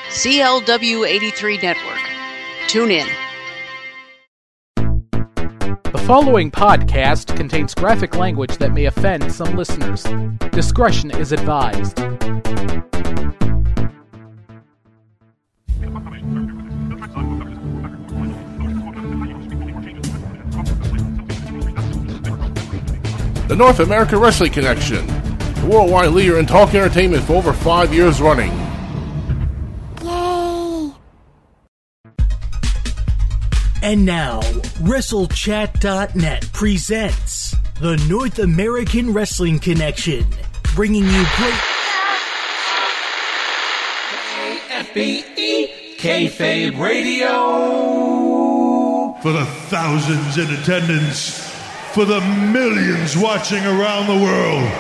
CLW 83 Network. Tune in. The following podcast contains graphic language that may offend some listeners. Discretion is advised. The North American Wrestling Connection, the worldwide leader in talk entertainment for over 5 years running. Yay! And now, WrestleChat.net presents the North American Wrestling Connection, bringing you great KFBE Kayfabe Radio. For the thousands in attendance, for the millions watching around the world.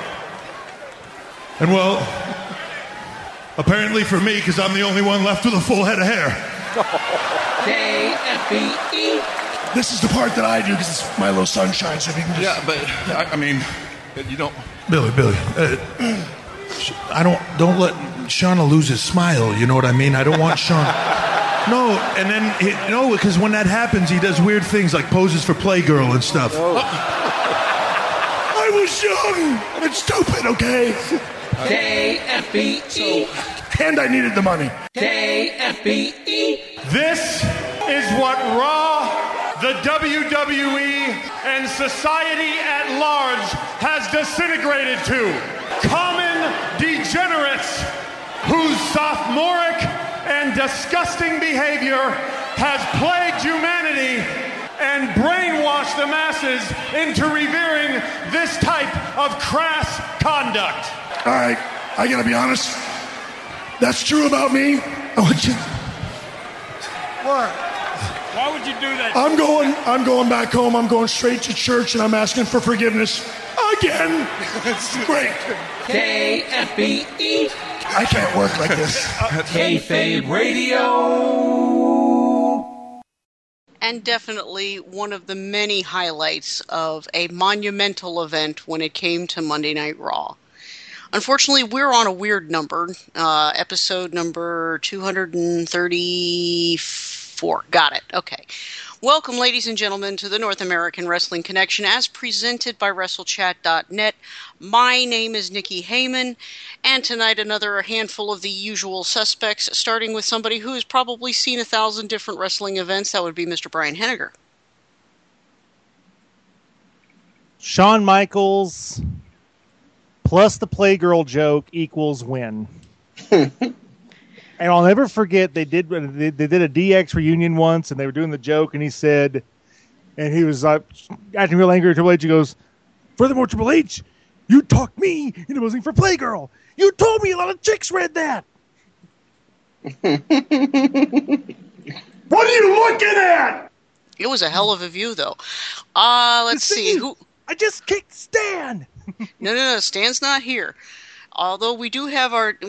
And well, apparently for me, because I'm the only one left with a full head of hair. KFBE. This is the part that I do because it's my little sunshine. So if you can just... Yeah, but I mean, you don't. Billy, don't let Shauna lose his smile. You know what I mean? I don't want Shauna. No, and then, because when that happens, he does weird things like poses for Playgirl and stuff. I was young and stupid, okay? KFBE. And I needed the money. KFBE. This is what Raw, the WWE, and society at large has disintegrated to. Common degenerates whose sophomoric and disgusting behavior has plagued humanity and brainwashed the masses into revering this type of crass conduct. All right, I gotta be honest. That's true about me. I want you. What? Why would you do that? I'm going back home. I'm going straight to church, and I'm asking for forgiveness again. Great. KFBE. I can't work like this. Kayfabe Radio. And definitely one of the many highlights of a monumental event when it came to Monday Night Raw. Unfortunately, we're on a weird number, episode number 234. Got it. Okay. Welcome, ladies and gentlemen, to the North American Wrestling Connection as presented by WrestleChat.net. My name is Nikki Heyman, and tonight another handful of the usual suspects, starting with somebody who has probably seen 1,000 different wrestling events. That would be Mr. Brian Henniger. Shawn Michaels plus the Playgirl joke equals win. And I'll never forget they did a DX reunion once, and they were doing the joke, and he said, and he was acting real angry at Triple H. He goes, "Furthermore, Triple H, you talked me into posing for Playgirl. You told me a lot of chicks read that." What are you looking at? It was a hell of a view, though. Let's see. I just kicked Stan. No. Stan's not here. Although we do have our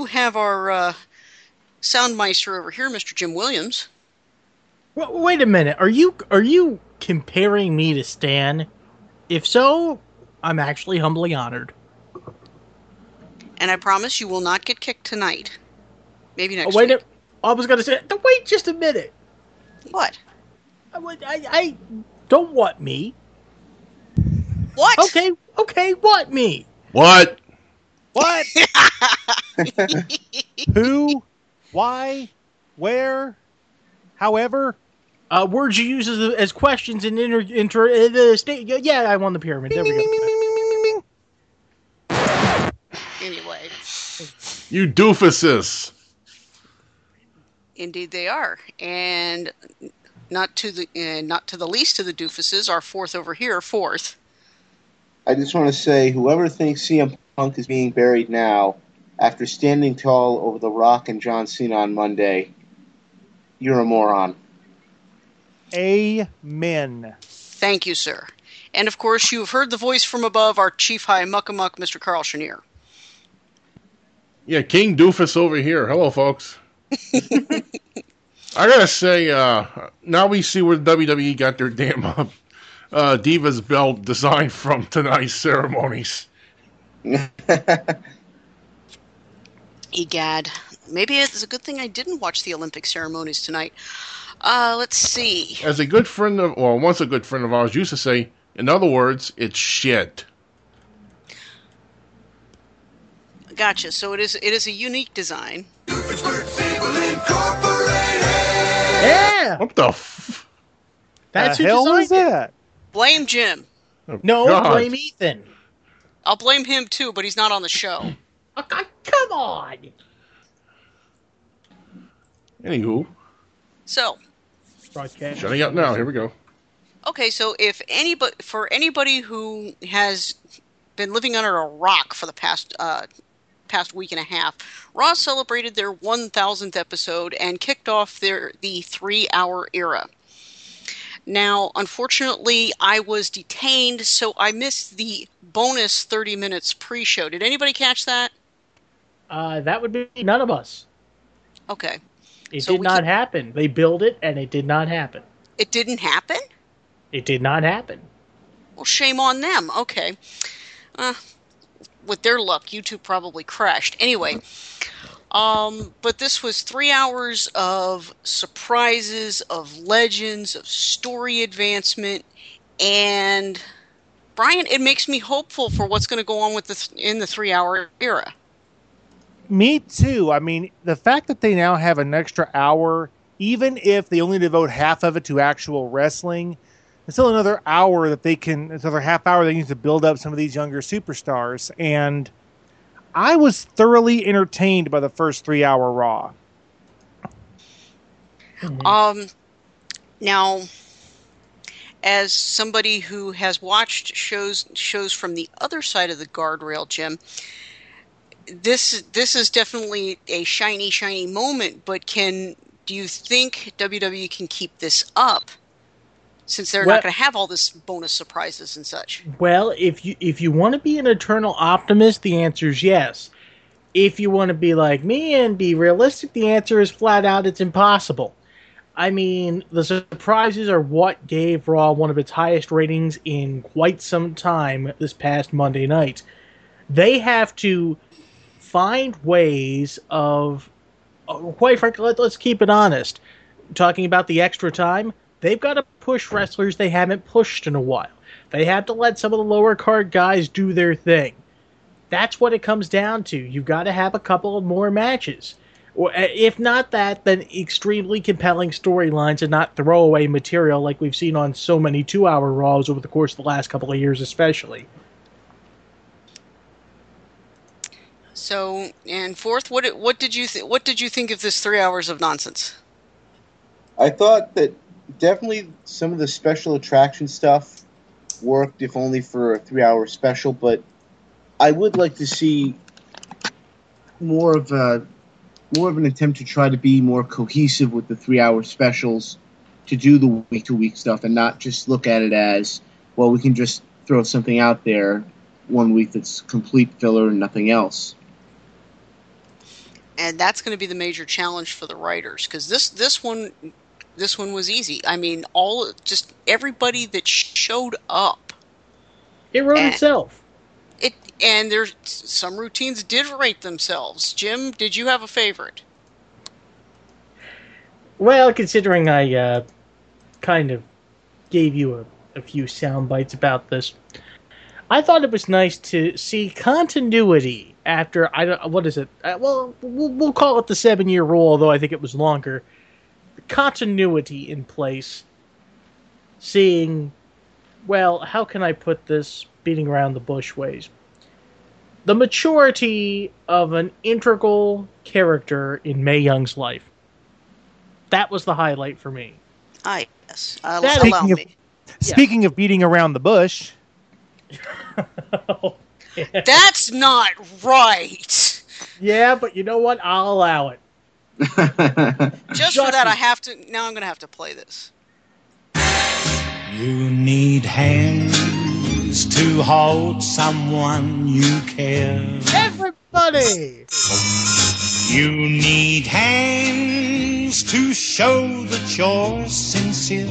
Soundmeister over here, Mr. Jim Williams. Well, wait a minute. Are you comparing me to Stan? If so, I'm actually humbly honored. And I promise you will not get kicked tonight. Maybe next week. I was going to say, wait just a minute. What? I don't want me. What? Okay, what me? What? What? Who? Why? Where? However? Words you use as questions in the state. Yeah, I won the pyramid. There we go. Anyway. You doofuses. Indeed they are. And not to the least of the doofuses, our fourth over here, fourth. I just want to say, whoever thinks CM Punk is being buried now, after standing tall over The Rock and John Cena on Monday, you're a moron. Amen. Thank you, sir. And of course, you've heard the voice from above, our Chief High Muckamuck, Mr. Carl Chenier. Yeah, King Doofus over here. Hello, folks. I gotta say, now we see where WWE got their damn Divas belt design from tonight's ceremonies. Egad. Maybe it's a good thing I didn't watch the Olympic ceremonies tonight. Let's see. As a good friend of, well, once a good friend of ours used to say, in other words, it's shit. Gotcha. So it is a unique design. Yeah. What the That's the who hell designed was that? Blame Jim. No, God. blame Ethan. I'll blame him too, but he's not on the show. Okay, come on. Anywho, So, Broadcast. shutting up now. Here we go. okay, so if anybody who has been living under a rock for the past week and a half, Raw celebrated their 1000th episode and kicked off the 3-hour era. Now, unfortunately, I was detained, so I missed the bonus 30 minutes pre-show. Did anybody catch that? That would be none of us. Okay. It So did we not can- happen. They billed it, and it did not happen. It didn't happen? It did not happen. Well, shame on them. Okay. With their luck, YouTube probably crashed. Anyway, but this was 3 hours of surprises, of legends, of story advancement, and Brian, it makes me hopeful for what's going to go on with in the 3-hour era. Me too. I mean, the fact that they now have an extra hour, even if they only devote half of it to actual wrestling, it's still another hour that it's another half hour they need to build up some of these younger superstars. And I was thoroughly entertained by the first 3-hour Raw. Now, as somebody who has watched shows from the other side of the guardrail, Jim, this is definitely a shiny moment, but do you think WWE can keep this up since they're not going to have all this bonus surprises and such? Well, if you want to be an eternal optimist, the answer is yes. If you want to be like me and be realistic, the answer is flat out it's impossible. I mean, the surprises are what gave Raw one of its highest ratings in quite some time this past Monday night. They have to find ways of, quite frankly, let's keep it honest. Talking about the extra time, they've got to push wrestlers they haven't pushed in a while. They have to let some of the lower card guys do their thing. That's what it comes down to. You've got to have a couple of more matches. Or if not that, then extremely compelling storylines and not throwaway material like we've seen on so many 2-hour Raws over the course of the last couple of years especially. So, and fourth, what did you think of this 3 hours of nonsense? I thought that definitely some of the special attraction stuff worked, if only for a 3-hour special. But I would like to see more of an attempt to try to be more cohesive with the 3-hour specials, to do the week-to-week stuff and not just look at it as, well, we can just throw something out there one week that's complete filler and nothing else. And that's going to be the major challenge for the writers, because this one was easy. I mean, everybody that showed up, it wrote itself. And there's some routines did rate themselves. Jim, did you have a favorite? Well, considering I kind of gave you a few sound bites about this, I thought it was nice to see continuity after, what is it? Well, we'll call it the 7-year rule, although I think it was longer. Continuity in place. Seeing, well, how can I put this, beating around the bush ways? The maturity of an integral character in Mae Young's life. That was the highlight for me. Yes. Speaking of beating around the bush. That's not right. Yeah, but you know what? I'll allow it. Just for that, I'm going to have to play this. You need hands to hold someone you care. Everybody! You need hands to show that you're sincere.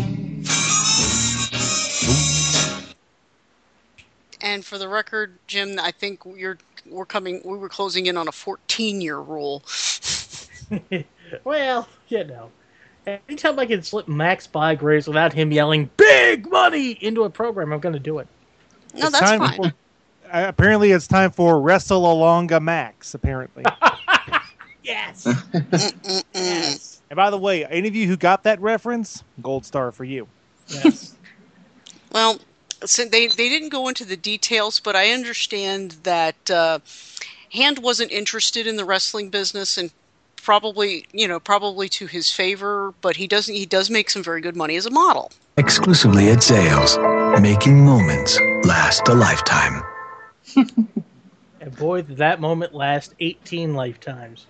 And for the record, Jim, I think we were closing in on a 14-year rule. Well, anytime I can slip Max Bygraves without him yelling "big money" into a program, I'm going to do it. No, that's fine. Apparently, it's time for Wrestle Alonga Max. Apparently, yes. Yes. And by the way, any of you who got that reference, gold star for you. Yes. Well, so they didn't go into the details, but I understand that Hand wasn't interested in the wrestling business, and probably to his favor. But he does make some very good money as a model. Exclusively at Zales, making moments last a lifetime. And boy, did that moment last 18 lifetimes.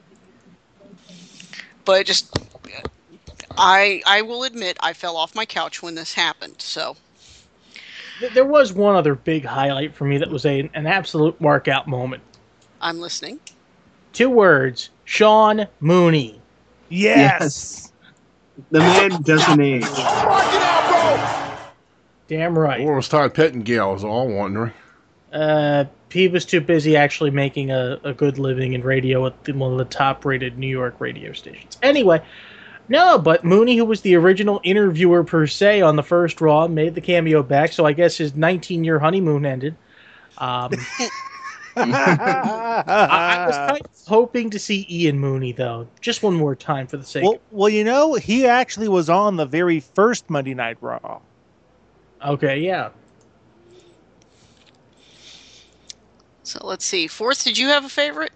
But I will admit, I fell off my couch when this happened. So there was one other big highlight for me that was an absolute mark-out moment. I'm listening. 2 words: Sean Mooney. Yes. The man doesn't age. Damn right. Where was Todd Pettengill? Is all I'm wondering. He was too busy actually making a good living in radio at one of the top-rated New York radio stations. Anyway, no, but Mooney, who was the original interviewer per se on the first Raw, made the cameo back, so I guess his 19-year honeymoon ended. I was kind of hoping to see Ian Mooney, though, just one more time for the sake of... Well, he actually was on the very first Monday Night Raw. Okay, yeah. So let's see. Fourth, did you have a favorite?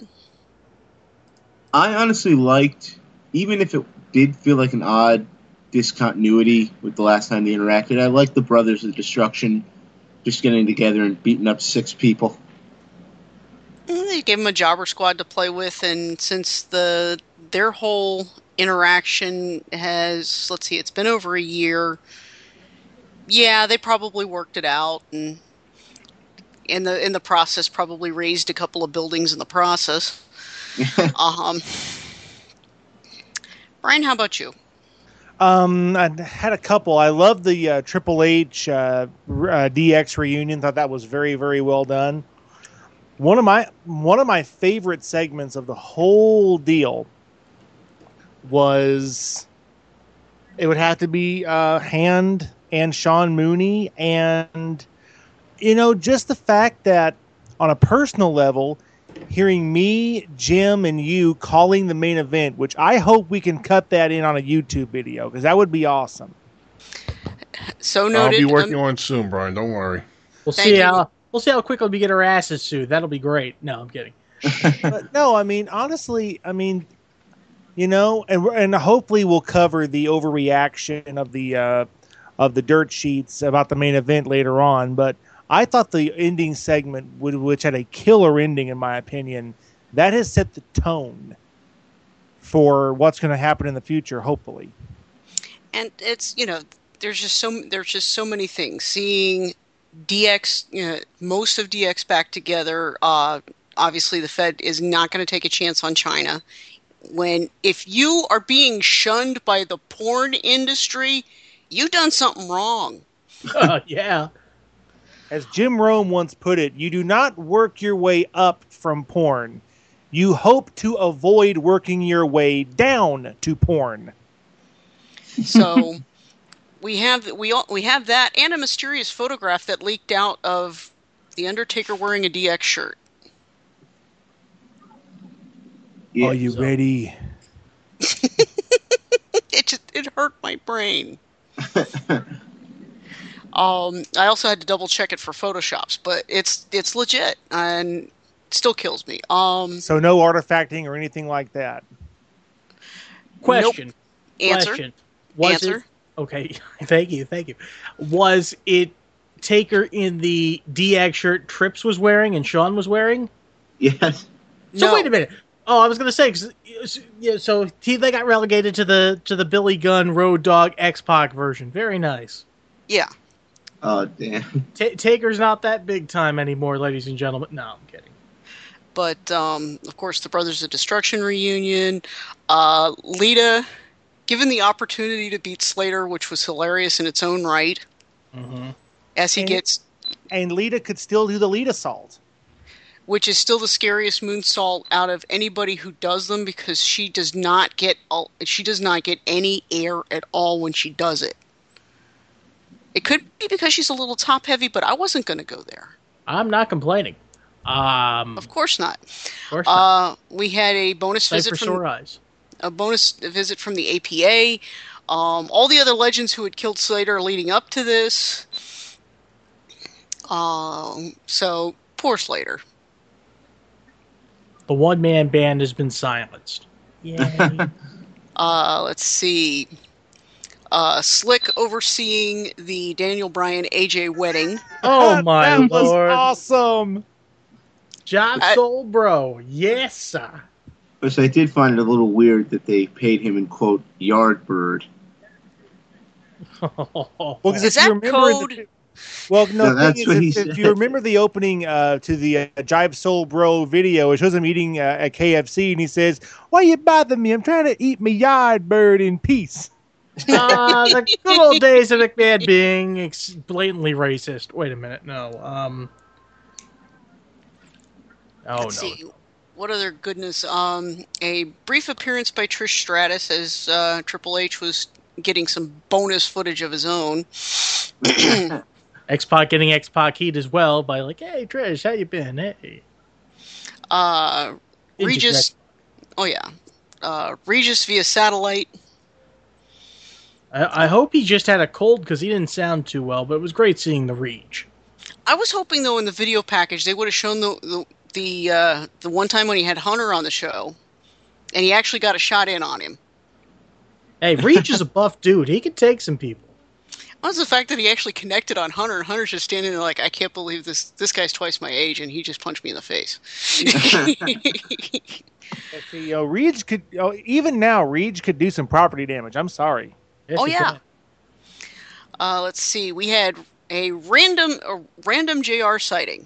I honestly liked, even if it did feel like an odd discontinuity with the last time they interacted, I liked the Brothers of Destruction just getting together and beating up 6 people. They gave him a jobber squad to play with, and since their whole interaction has, let's see, it's been over a year. Yeah, they probably worked it out, and in the process probably raised a couple of buildings in the process. Brian, how about you? I had a couple. I love the Triple H DX reunion. Thought that was very, very well done. One of my favorite segments of the whole deal was, it would have to be Hand and Sean Mooney, and just the fact that on a personal level, hearing me, Jim, and you calling the main event, which I hope we can cut that in on a YouTube video, because that would be awesome. So noted. I'll be working on it soon, Brian. Don't worry. We'll see how quickly we get our asses sued. That'll be great. No, I'm kidding. But no, honestly, and hopefully we'll cover the overreaction of the dirt sheets about the main event later on. But I thought the ending segment, which had a killer ending in my opinion, that has set the tone for what's going to happen in the future, hopefully. And it's, there's just so many things. Seeing DX, most of DX back together. Obviously, the Fed is not going to take a chance on China. If you are being shunned by the porn industry, you've done something wrong. Yeah. As Jim Rome once put it, you do not work your way up from porn. You hope to avoid working your way down to porn. So we have that, and a mysterious photograph that leaked out of The Undertaker wearing a DX shirt. Yeah, Are you ready? It hurt my brain. I also had to double check it for Photoshops, but it's legit and still kills me. So no artifacting or anything like that. Question. Nope. Answer. Answer. Okay. Thank you. Was it Taker in the DX shirt Trips was wearing and Sean was wearing? Yes. So wait a minute. Oh, I was going to say, so they got relegated to the Billy Gunn Road Dogg X-Pac version. Very nice. Yeah. Oh, damn. Taker's not that big time anymore, ladies and gentlemen. No, I'm kidding. But, of course, the Brothers of Destruction reunion. Lita, given the opportunity to beat Slater, which was hilarious in its own right, mm-hmm. as he gets... And Lita could still do the Lita assault. which is still the scariest moonsault out of anybody who does them because she does not get any air at all when she does it. It could be because she's a little top heavy, but I wasn't going to go there. I'm not complaining. Of course not. Of course not. We had a bonus visit from sore eyes. A bonus visit from the APA. All the other legends who had killed Slater leading up to this. So poor Slater. The one-man band has been silenced. Yay. Let's see. Slick overseeing the Daniel Bryan AJ wedding. Oh my that was lord! Awesome. Job soul, bro. Yes, sir. Which I did find it a little weird that they paid him in quote Yardbird. Well, because is that code? Well, no, that's what he if said. you remember the opening to the Jive Soul Bro video, it shows him eating at KFC, and he says, "Why you bother me? I'm trying to eat my Yardbird in peace." The good old days of McMahon being blatantly racist. Wait a minute, no. Let's see. What other goodness? A brief appearance by Trish Stratus as Triple H was getting some bonus footage of his own. X-Pac getting X-Pac heat as well by like, hey Trish, how you been? Hey. Regis. Oh yeah. Regis via satellite. I hope he just had a cold because he didn't sound too well, but it was great seeing the Reg. I was hoping though in the video package they would have shown the one time when he had Hunter on the show, and he actually got a shot in on him. Hey, Reg is a buff dude. He could take some people. Well, the fact that he actually connected on Hunter, and Hunter's just standing there like, I can't believe this guy's twice my age, and he just punched me in the face. See, Reg could, even now, Reg could do some property damage. I'm sorry. Yes, yeah. Let's see. We had a random JR sighting.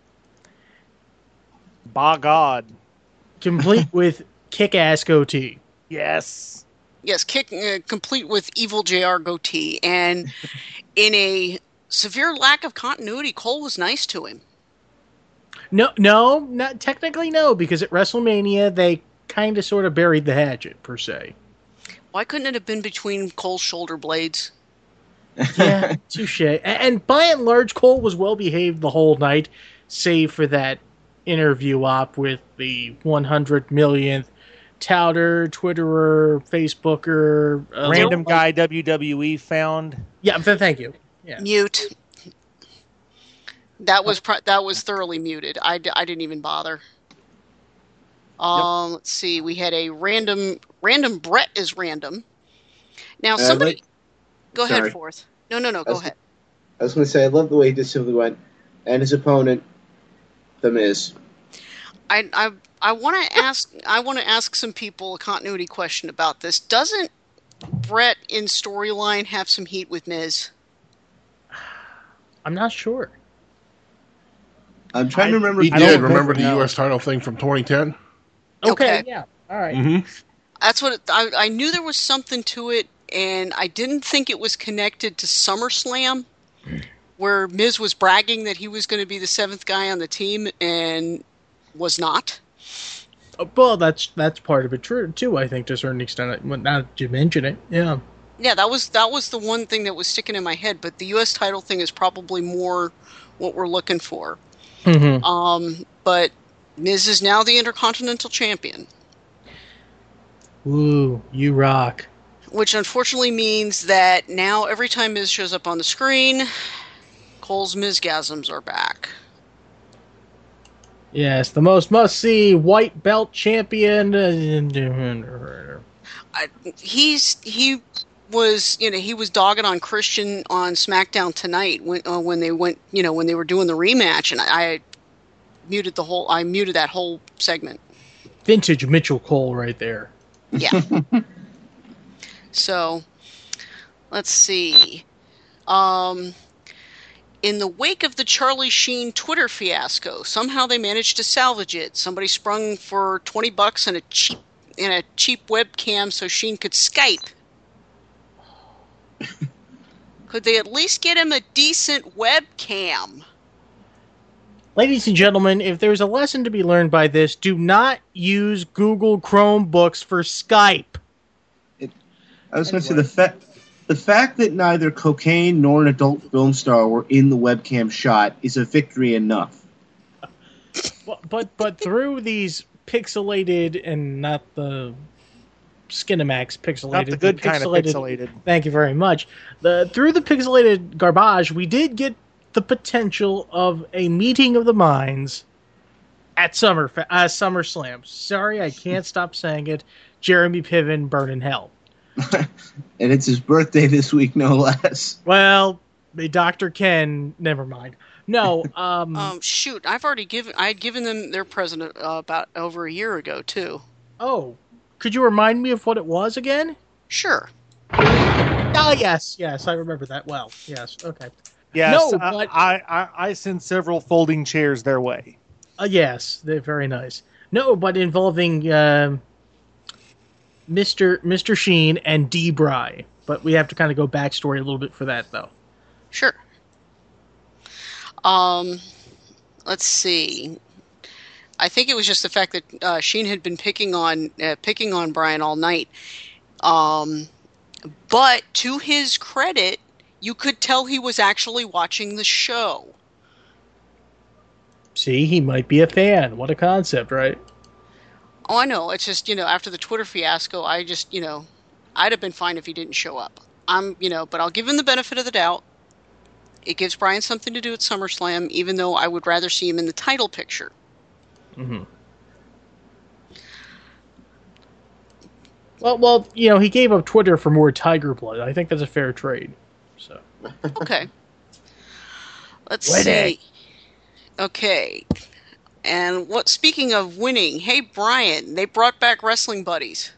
By God. Complete with kick-ass goatee. Yes. Yes, complete with evil JR goatee. And in a severe lack of continuity, Cole was nice to him. No, not technically no, because at WrestleMania, they kind of sort of buried the hatchet, per se. Why couldn't it have been between Cole's shoulder blades? Yeah, touche. And by and large, Cole was well behaved the whole night, save for that interview op with the 100 millionth touter, Twitterer, Facebooker, random guy WWE found. Yeah, thank you. Yeah. Mute. That was thoroughly muted. I didn't even bother. Let's see. We had a random Brett is random. Now somebody, go ahead, Forth. No. Go ahead. I was going to say I love the way he just simply went, and his opponent, The Miz. I want to ask some people a continuity question about this. Doesn't Brett in storyline have some heat with Miz? I'm not sure. I'm trying to remember. He did. Remember the U.S. title thing from 2010? Okay. Yeah. All right. Mm-hmm. That's what I knew there was something to it, and I didn't think it was connected to SummerSlam, where Miz was bragging that he was going to be the 7th guy on the team and was not. Well, that's part of it too. I think to a certain extent. Now that you mention it, yeah. Yeah, that was the one thing that was sticking in my head. But the U.S. title thing is probably more what we're looking for. Mm-hmm. But Miz is now the Intercontinental Champion. Ooh, you rock. Which unfortunately means that now every time Miz shows up on the screen, Cole's Mizgasms are back. Yes, the most must-see white belt champion. He was dogging on Christian on SmackDown tonight when they went, when they were doing the rematch, and I muted that whole segment. Vintage Mitchell Cole right there. Yeah. So, let's see. In the wake of the Charlie Sheen Twitter fiasco, somehow they managed to salvage it. Somebody sprung for $20 and a cheap webcam so Sheen could Skype. Could they at least get him a decent webcam? Ladies and gentlemen, if there's a lesson to be learned by this, do not use Google Chromebooks for Skype. I was going to say the fact that neither cocaine nor an adult film star were in the webcam shot is a victory enough. But through these pixelated and not the Skinemax pixelated, Not the good kind of pixelated. Thank you very much. Through the pixelated garbage, we did get the potential of a meeting of the minds at SummerSlam. Sorry, I can't stop saying it. Jeremy Piven, burn in hell. And it's his birthday this week, no less. Well, Dr. Ken, never mind. No, shoot, I had given them their present about over a year ago too. Oh, could you remind me of what it was again? Sure. Oh, yes, I remember that well. Yes, okay. Yes, no, but I sent several folding chairs their way. Yes, they're very nice. No, but involving Mr. Sheen and Dee Bry. But we have to kind of go backstory a little bit for that, though. Sure. Let's see. I think it was just the fact that Sheen had been picking on Brian all night. But to his credit, you could tell he was actually watching the show. See, he might be a fan. What a concept, right? Oh, I know. It's just, after the Twitter fiasco, I just, I'd have been fine if he didn't show up. But I'll give him the benefit of the doubt. It gives Brian something to do at SummerSlam, even though I would rather see him in the title picture. Mm-hmm. Well, he gave up Twitter for more Tiger Blood. I think that's a fair trade. So. Okay. Let's see. Okay. And speaking of winning, hey Brian, they brought back Wrestling Buddies.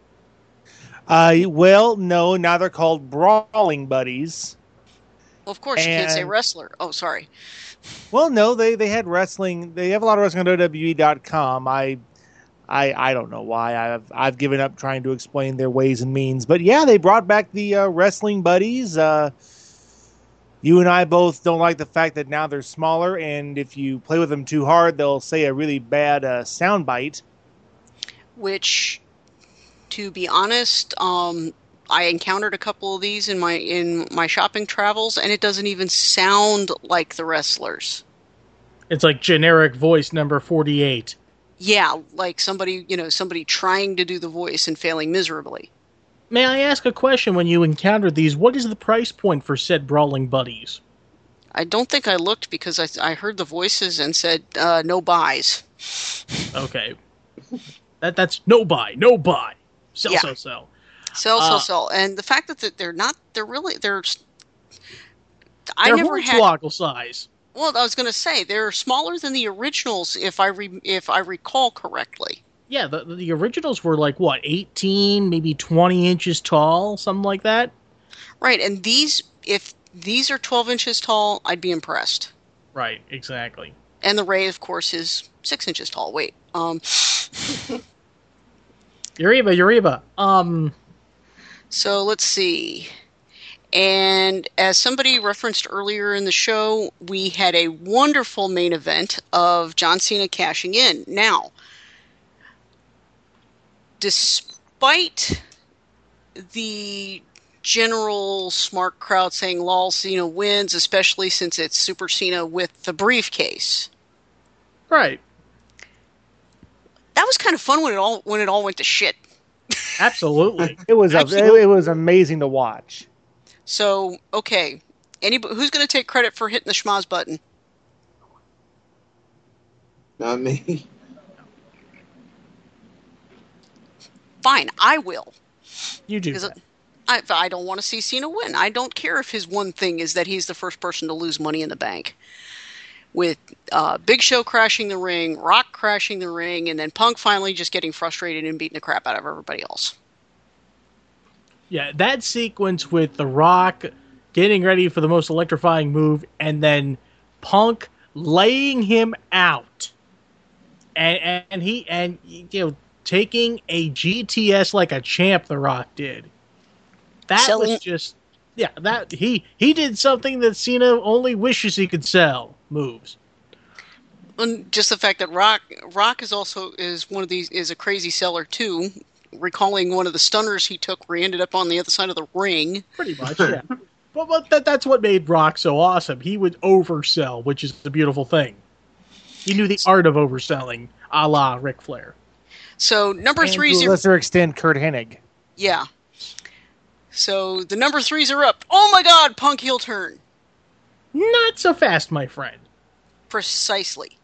Well, no, now they're called Brawling Buddies. Well, of course, you can't say wrestler. Oh, sorry. Well, no, they had wrestling. They have a lot of wrestling on WWE.com. I don't know why. I've given up trying to explain their ways and means. But yeah, they brought back the Wrestling Buddies. You and I both don't like the fact that now they're smaller, and if you play with them too hard, they'll say a really bad soundbite. Which, to be honest, I encountered a couple of these in my shopping travels, and it doesn't even sound like the wrestlers. It's like generic voice number 48. Yeah, like somebody trying to do the voice and failing miserably. May I ask a question? When you encountered these, what is the price point for said Brawling Buddies? I don't think I looked because I heard the voices and said no buys. Okay, that's no buy. Sell. Sell. And the fact that they're Hornswoggle size. Well, I was going to say they're smaller than the originals, if I recall correctly. Yeah, the originals were like, what, 18, maybe 20 inches tall, something like that? Right, and if these are 12 inches tall, I'd be impressed. Right, exactly. And the Ray, of course, is 6 inches tall. Wait. Uriba. So, let's see. And as somebody referenced earlier in the show, we had a wonderful main event of John Cena cashing in. Now, despite the general smart crowd saying lol, Cena wins, especially since it's Super Cena with the briefcase. Right. That was kind of fun when it all went to shit. Absolutely. It was amazing to watch. So, okay. Who's going to take credit for hitting the schmoz button? Not me. Fine, I will. You do that. I don't want to see Cena win. I don't care if his one thing is that he's the first person to lose Money in the Bank. With Big Show crashing the ring, Rock crashing the ring, and then Punk finally just getting frustrated and beating the crap out of everybody else. Yeah, that sequence with The Rock getting ready for the most electrifying move, and then Punk laying him out, and taking a GTS like a champ, The Rock did. That was just, that he did something that Cena only wishes he could sell moves. And just the fact that Rock is also is a crazy seller too. Recalling one of the stunners he took where he ended up on the other side of the ring. Pretty much, yeah. But that's what made Rock so awesome. He would oversell, which is the beautiful thing. He knew the art of overselling, a la Ric Flair. So number and 3's to a lesser extent, Kurt Hennig. Yeah. So the number 3's are up. Oh my God! Punk heel turn. Not so fast, my friend. Precisely.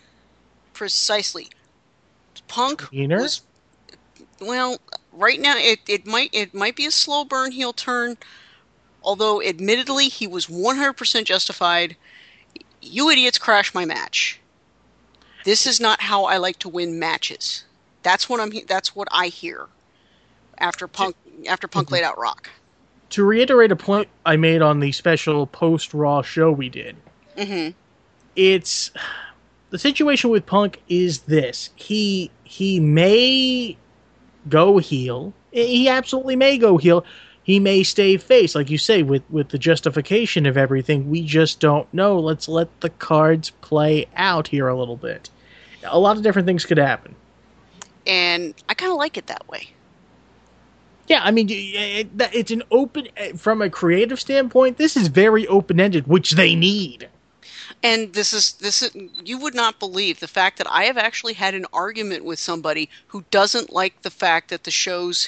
Punk was. Well, right now it might be a slow burn heel turn, although admittedly he was 100% justified. You idiots crashed my match. This is not how I like to win matches. That's what I hear after Punk laid out Rock. To reiterate a point I made on the special post-Raw show we did, it's the situation with Punk is this: he may go heel. He absolutely may go heel. He may stay face, like you say, with the justification of everything. We just don't know. Let's let the cards play out here a little bit. A lot of different things could happen. And I kind of like it that way. Yeah, I mean, it's an open, from a creative standpoint, this is very open-ended, which they need. And this is you would not believe the fact that I have actually had an argument with somebody who doesn't like the fact that the shows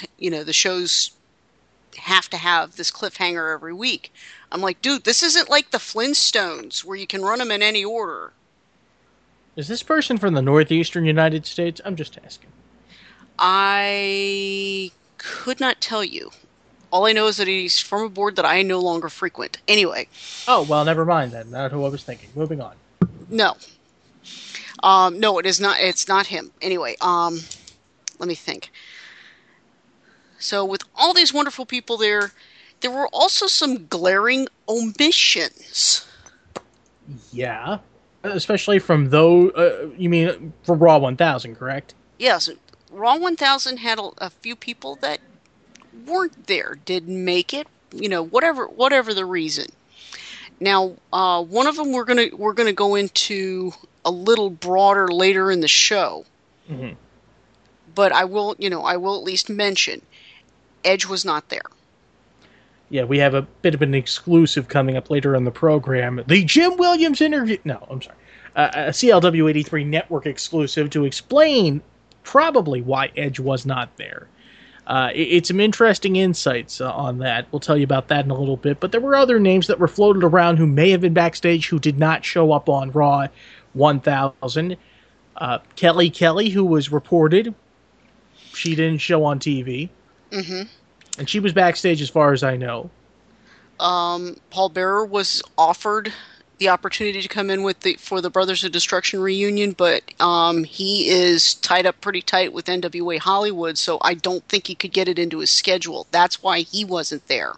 have to have this cliffhanger every week. I'm like, dude, this isn't like the Flintstones where you can run them in any order. Is this person from the northeastern United States? I'm just asking. I could not tell you. All I know is that he's from a board that I no longer frequent. Anyway. Oh, well, never mind then. Not who I was thinking. Moving on. No. No, it is not. It's not him. Anyway, let me think. So with all these wonderful people there were also some glaring omissions. Yeah. Especially from you mean for Raw 1000, correct? Yes. Raw 1000 had a few people that weren't there, didn't make it, whatever the reason. Now, one of them we're gonna go into a little broader later in the show. Mm-hmm. But I will at least mention Edge was not there. Yeah, we have a bit of an exclusive coming up later in the program. The Jim Williams interview. No, I'm sorry. A CLW 83 network exclusive to explain probably why Edge was not there. It's some interesting insights on that. We'll tell you about that in a little bit. But there were other names that were floated around who may have been backstage who did not show up on Raw 1000. Kelly, who was reported. She didn't show on TV. Mm-hmm. And she was backstage as far as I know. Paul Bearer was offered the opportunity to come in for the Brothers of Destruction reunion, but he is tied up pretty tight with NWA Hollywood, so I don't think he could get it into his schedule. That's why he wasn't there.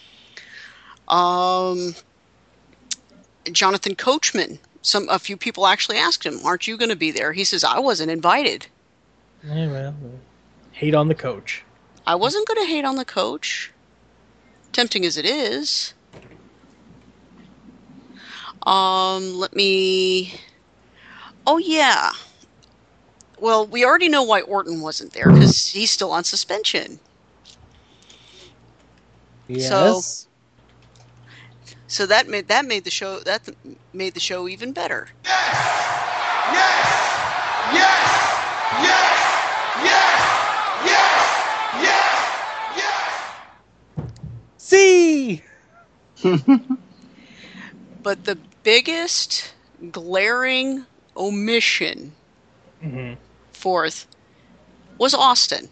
Jonathan Coachman, a few people actually asked him, "Aren't you going to be there?" He says, "I wasn't invited." Yeah, well, hate on the coach. I wasn't going to hate on the coach, tempting as it is. Let me... Oh, yeah. Well, we already know why Orton wasn't there, because he's still on suspension. Yes. So that made the show even better. Yes! Yes! Yes! Yes! Yes! Yes! Yes! Yes! See. But the biggest glaring omission forth was Austin.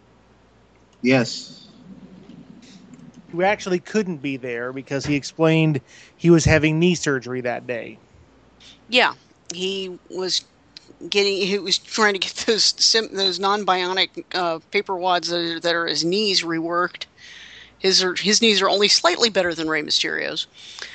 Yes. Who actually couldn't be there because he explained he was having knee surgery that day. Yeah, he was trying to get those non-bionic paper wads that are his knees reworked. His knees are only slightly better than Rey Mysterio's.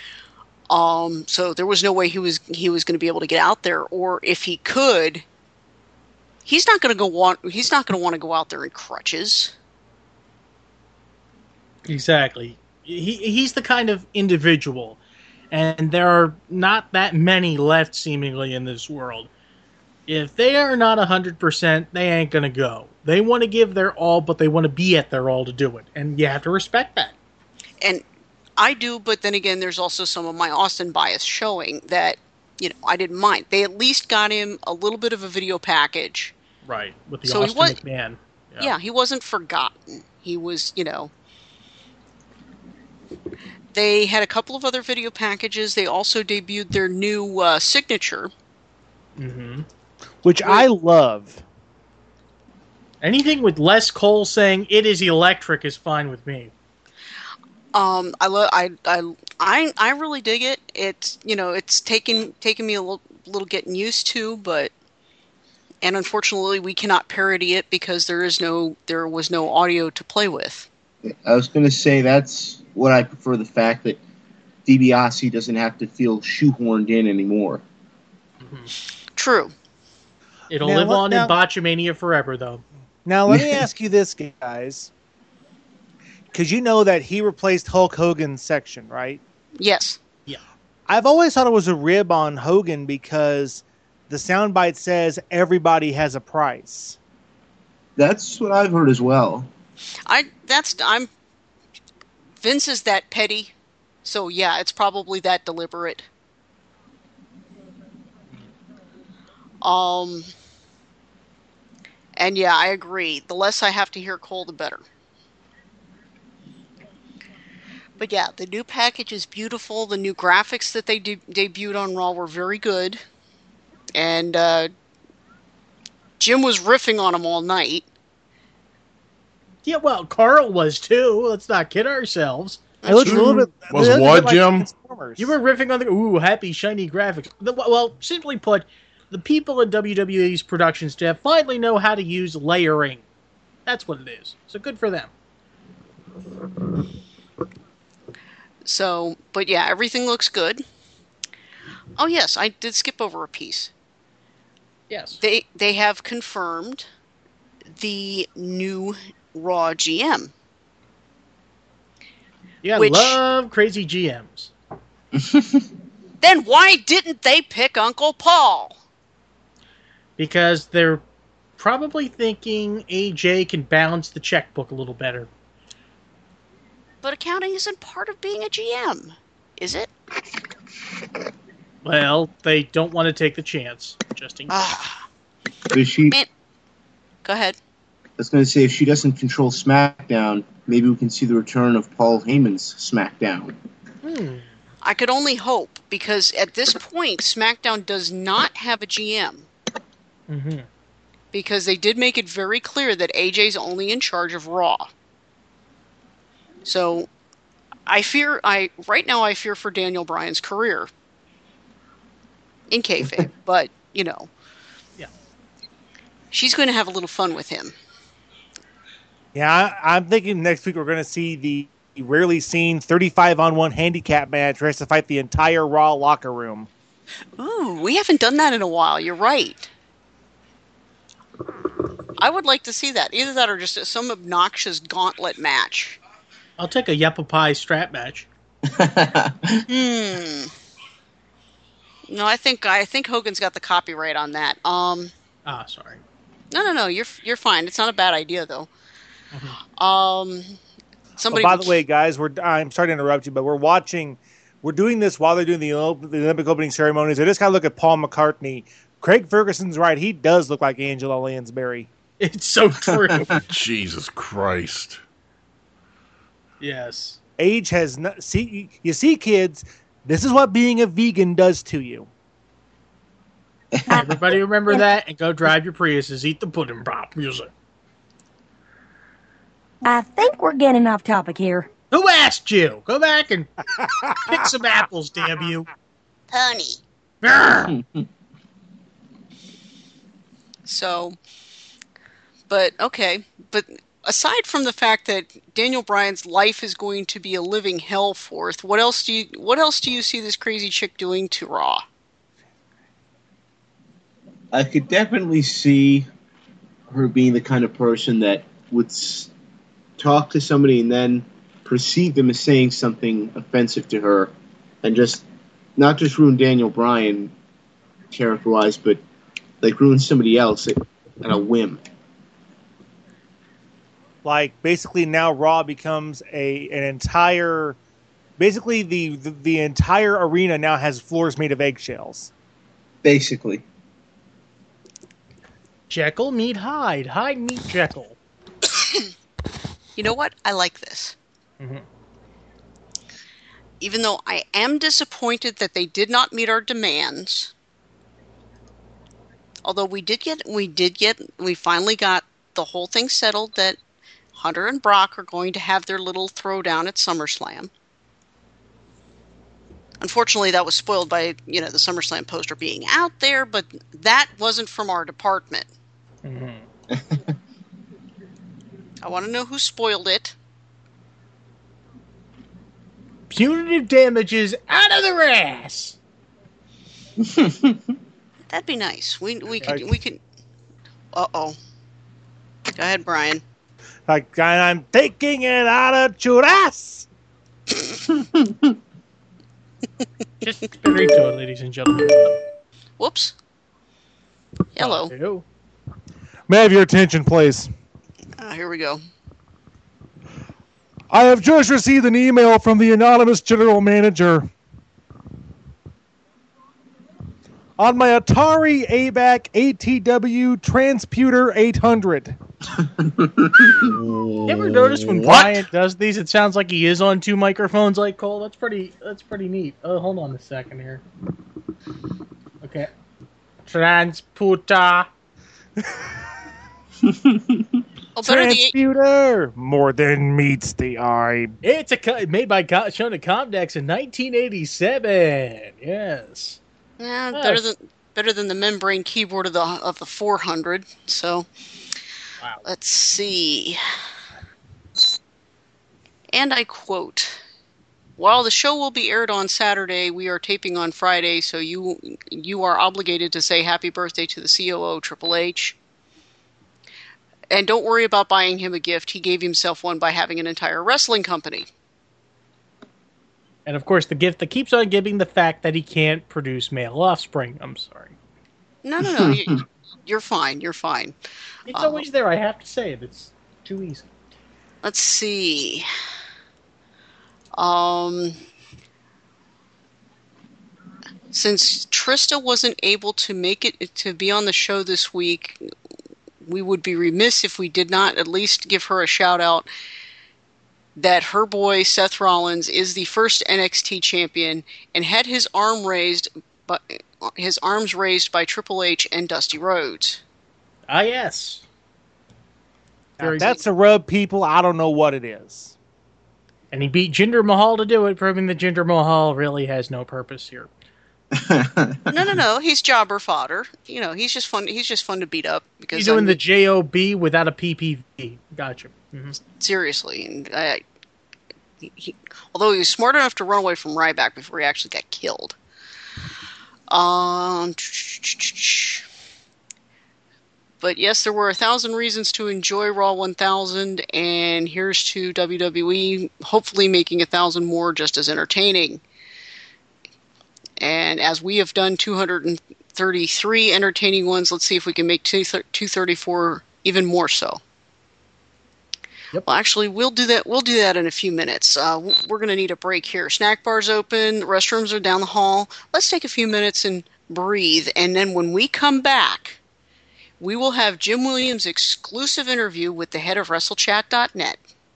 So there was no way he was going to be able to get out there, or if he could, he's not going to want to go out there in crutches. Exactly. He's the kind of individual And there are not that many left, seemingly, in this world. If they are not 100%, they ain't going to go. They want to give their all, but they want to be at their all to do it. And you have to respect that. And I do, but then again, there's also some of my Austin bias showing that, I didn't mind. They at least got him a little bit of a video package. Right, with the So he Austin McMahon. Yeah, he wasn't forgotten. He was, They had a couple of other video packages. They also debuted their new signature. Mm-hmm. Which I love. Anything with Les Cole saying it is electric is fine with me. I really dig it. It's it's taken me a little getting used to, and unfortunately we cannot parody it because there was no audio to play with. I was going to say that's what I prefer, the fact that DiBiase doesn't have to feel shoehorned in anymore. Mm-hmm. True. It'll live on in Botchamania forever, though. Now, let me ask you this, guys. Because you know that he replaced Hulk Hogan's section, right? Yes. Yeah. I've always thought it was a rib on Hogan because the soundbite says everybody has a price. That's what I've heard as well. Vince is that petty, so yeah, it's probably that deliberate. And yeah, I agree. The less I have to hear Cole, the better. But yeah, the new package is beautiful. The new graphics that they debuted on Raw were very good. And Jim was riffing on them all night. Yeah, well, Carl was too. Let's not kid ourselves. It looks a little bit. Was what, Jim? You were riffing on the happy shiny graphics. Well, simply put, the people at WWE's production staff finally know how to use layering. That's what it is. So good for them. So, but yeah, everything looks good. Oh yes, I did skip over a piece. Yes. They have confirmed the new Raw GM. You gotta love crazy GMs. Then why didn't they pick Uncle Paul? Because they're probably thinking AJ can balance the checkbook a little better. But accounting isn't part of being a GM, is it? Well, they don't want to take the chance. Just in case. Go ahead. I was going to say, if she doesn't control SmackDown, maybe we can see the return of Paul Heyman's SmackDown. I could only hope, because at this point, SmackDown does not have a GM. Mm-hmm. Because they did make it very clear that AJ's only in charge of Raw. So, right now I fear for Daniel Bryan's career. In kayfabe, but, Yeah. She's going to have a little fun with him. Yeah, I'm thinking next week we're going to see the rarely seen 35-on-1 handicap match where he has to fight the entire Raw locker room. Ooh, we haven't done that in a while. You're right. I would like to see that. Either that or just some obnoxious gauntlet match. I'll take a Yappa Pie strap match. No, I think Hogan's got the copyright on that. Sorry. No, you're fine. It's not a bad idea though. Mm-hmm. By the way, guys, I'm sorry to interrupt you, but we're doing this while they're doing the Olympic opening ceremonies. I just gotta look at Paul McCartney. Craig Ferguson's right. He does look like Angela Lansbury. It's so true. Jesus Christ. Yes. Age has not. You see, kids, this is what being a vegan does to you. Everybody remember that and go drive your Priuses. Eat the pudding pop music. I think we're getting off topic here. Who asked you? Go back and pick some apples, damn you. Pony. So, but okay. But aside from the fact that Daniel Bryan's life is going to be a living hell forth, what else do you see this crazy chick doing to Raw? I could definitely see her being the kind of person that would talk to somebody and then perceive them as saying something offensive to her and just not just ruin Daniel Bryan character-wise, but like ruin somebody else at a whim. Like, basically now Raw becomes an entire... Basically, the entire arena now has floors made of eggshells. Basically. Jekyll meet Hyde. Hyde meet Jekyll. You know what? I like this. Mm-hmm. Even though I am disappointed that they did not meet our demands. Although we finally got the whole thing settled that Hunter and Brock are going to have their little throwdown at SummerSlam. Unfortunately, that was spoiled by, the SummerSlam poster being out there, but that wasn't from our department. Mm-hmm. I want to know who spoiled it. Punitive damages out of their ass. That'd be nice. We could. Uh-oh. Go ahead, Brian. Like, I'm taking it out of your ass. Just very good, ladies and gentlemen. Whoops. Hello. Hello. May I have your attention, please? Here we go. I have just received an email from the anonymous general manager. On my Atari ABAC ATW Transputer 800. You ever notice when Brian does these, it sounds like he is on two microphones like Cole? That's pretty neat. Oh, hold on a second here. Okay. Transputer. Transputer! More than meets the eye. It's made by shown at Comdex in 1987. Yes. Yeah, better than the membrane keyboard of the 400. So, wow. Let's see. And I quote: "While the show will be aired on Saturday, we are taping on Friday, so you are obligated to say happy birthday to the COO, Triple H. And don't worry about buying him a gift. He gave himself one by having an entire wrestling company." And of course, the gift that keeps on giving the fact that he can't produce male offspring. I'm sorry. No. You're fine. You're fine. It's always there. I have to say it. It's too easy. Let's see. Since Trista wasn't able to make it to be on the show this week, we would be remiss if we did not at least give her a shout out that her boy Seth Rollins is the first NXT champion and had his arms raised by Triple H and Dusty Rhodes. Ah, yes. That's a rub, people. I don't know what it is. And he beat Jinder Mahal to do it, proving that Jinder Mahal really has no purpose here. No. He's jobber fodder. He's just fun. He's just fun to beat up because he's doing the JOB without a PPV. Gotcha. Mm-hmm. Seriously, and although he was smart enough to run away from Ryback before he actually got killed. But yes, there were 1,000 reasons to enjoy Raw 1000, and here's to WWE hopefully making 1,000 more just as entertaining. And as we have done 233 entertaining ones, let's see if we can make 234 even more so. Yep. Well, actually, we'll do that. We'll do that in a few minutes. We're going to need a break here. Snack bar's open. Restrooms are down the hall. Let's take a few minutes and breathe. And then when we come back, we will have Jim Williams' exclusive interview with the head of WrestleChat.net.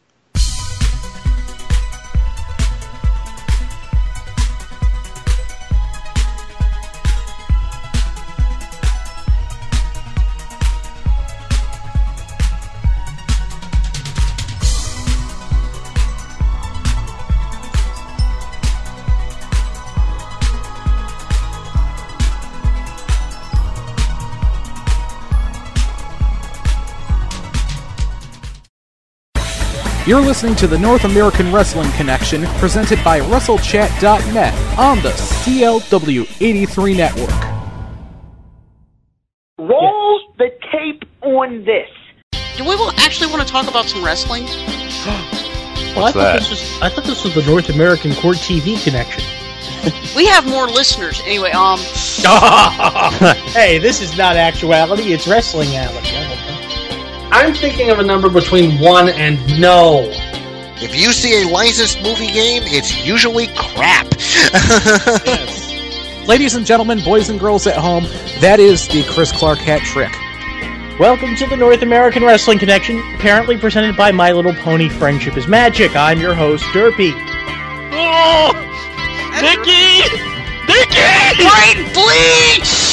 You're listening to the North American Wrestling Connection, presented by WrestleChat.net on the CLW83 network. Roll the tape on this. Do we actually want to talk about some wrestling? I thought this was the North American Court TV Connection. We have more listeners. Anyway, Hey, this is not actuality, it's wrestling-ality. I'm thinking of a number between 1 and no. If you see a licensed movie game, it's usually crap. Yes. Ladies and gentlemen, boys and girls at home, that is the Chris Clark hat trick. Welcome to the North American Wrestling Connection, apparently presented by My Little Pony Friendship is Magic. I'm your host, Derpy. Oh! Nikki! Nikki! Brain bleach!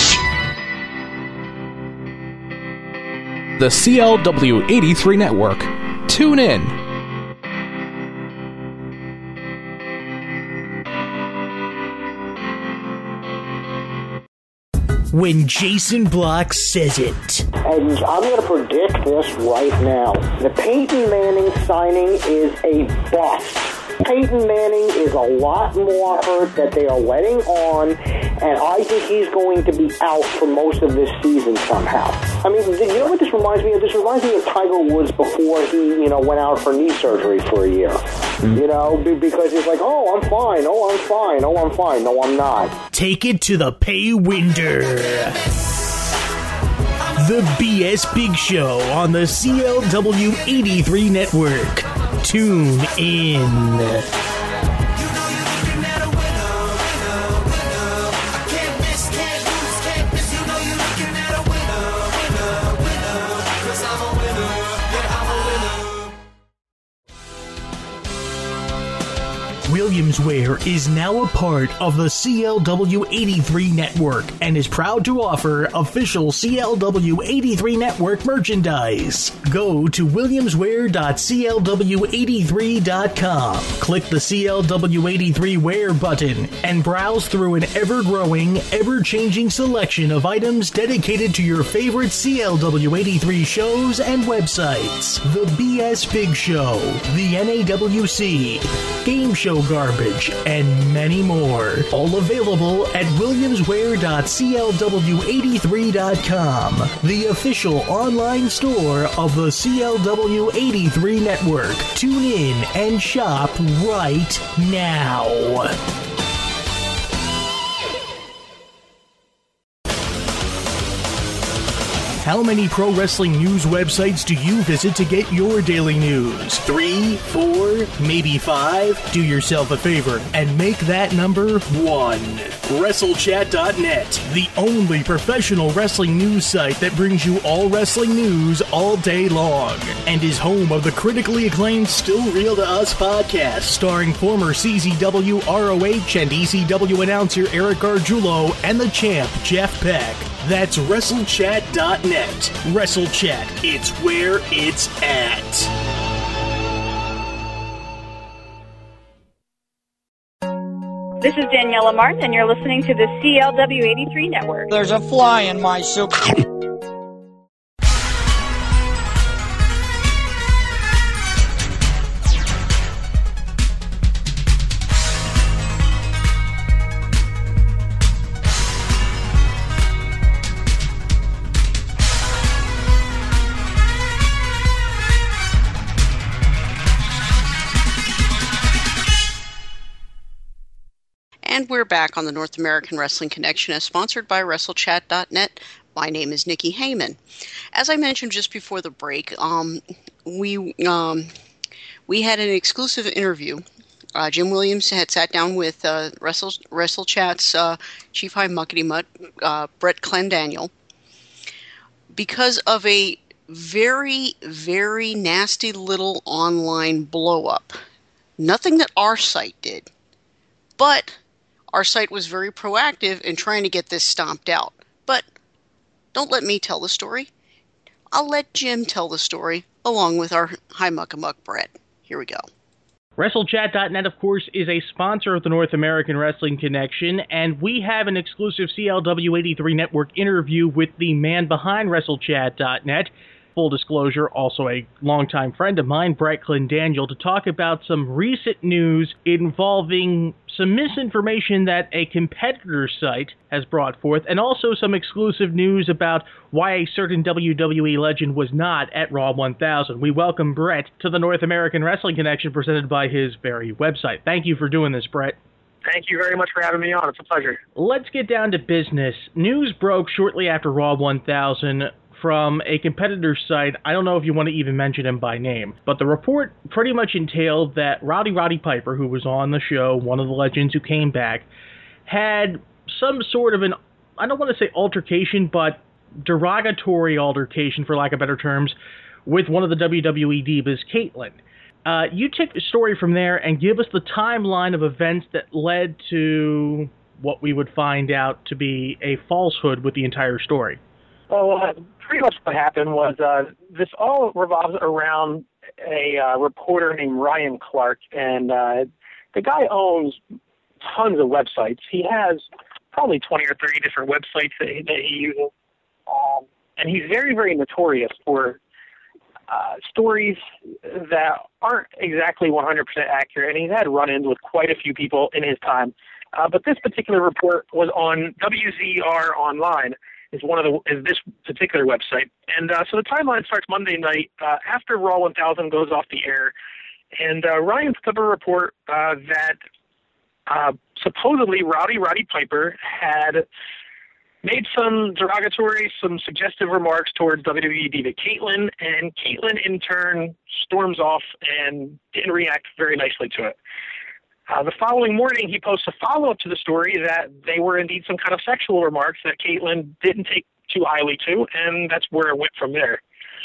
The CLW83 Network. Tune in. When Jason Block says it. And I'm going to predict this right now. The Peyton Manning signing is a bust. Peyton Manning is a lot more hurt that they are letting on, and I think he's going to be out for most of this season somehow. I mean, you know what this reminds me of? This reminds me of Tiger Woods before he, went out for knee surgery for a year. Because he's like, oh, I'm fine, oh, I'm fine, oh, I'm fine, no, I'm not. Take it to the pay window. The BS Big Show on the CLW83 Network. Tune in. Williamswear is now a part of the CLW83 Network and is proud to offer official CLW83 Network merchandise. Go to williamswear.clw83.com, click the CLW83 Wear button, and browse through an ever-growing, ever-changing selection of items dedicated to your favorite CLW83 shows and websites. The BS Big Show, the NAWC, Game Show Garbage, and many more. All available at williamswear.clw83.com, the official online store of the CLW83 Network. Tune in and shop right now. How many pro wrestling news websites do you visit to get your daily news? 3, 4, maybe 5? Do yourself a favor and make that number 1. WrestleChat.net, the only professional wrestling news site that brings you all wrestling news all day long, and is home of the critically acclaimed Still Real to Us podcast, starring former CZW, ROH, and ECW announcer Eric Gargiulo and the champ Jeff Beck. That's WrestleChat.net. WrestleChat, it's where it's at. This is Daniela Martin, and you're listening to the CLW83 Network. There's a fly in my soup. And we're back on the North American Wrestling Connection as sponsored by WrestleChat.net. My name is Nikki Heyman. As I mentioned just before the break, we had an exclusive interview. Jim Williams had sat down with WrestleChat's Chief High Muckety Mutt, Brett Clendaniel, because of a very, very nasty little online blow-up. Nothing that our site did, but our site was very proactive in trying to get this stomped out. But don't let me tell the story. I'll let Jim tell the story, along with our High Muckamuck Brett. Here we go. WrestleChat.net, of course, is a sponsor of the North American Wrestling Connection, and we have an exclusive CLW83 Network interview with the man behind WrestleChat.net. Full disclosure, also a longtime friend of mine, Brett Clendaniel, to talk about some recent news involving some misinformation that a competitor site has brought forth, and also some exclusive news about why a certain WWE legend was not at Raw 1000. We welcome Brett to the North American Wrestling Connection, presented by his very website. Thank you for doing this, Brett. Thank you very much for having me on. It's a pleasure. Let's get down to business. News broke shortly after Raw 1000 from a competitor site. I don't know if you want to even mention him by name, but the report pretty much entailed that Roddy Piper, who was on the show, one of the legends who came back, had some sort of an, I don't want to say altercation, but derogatory altercation, for lack of better terms, with one of the WWE divas, Caitlyn. You take the story from there and give us the timeline of events that led to what we would find out to be a falsehood with the entire story. Well, pretty much what happened was this all revolves around a reporter named Ryan Clark, and the guy owns tons of websites. He has probably 20 or 30 different websites that he uses, and he's very, very notorious for stories that aren't exactly 100% accurate, and he's had run-ins with quite a few people in his time. But this particular report was on WZR Online, is this particular website. And so the timeline starts Monday night after Raw 1000 goes off the air, and Ryan put up a report that supposedly Roddy Piper had made some derogatory, some suggestive remarks towards WWE diva Caitlyn, and Caitlyn in turn storms off and didn't react very nicely to it. The following morning, he posts a follow-up to the story that they were indeed some kind of sexual remarks that Caitlyn didn't take too highly to, and that's where it went from there.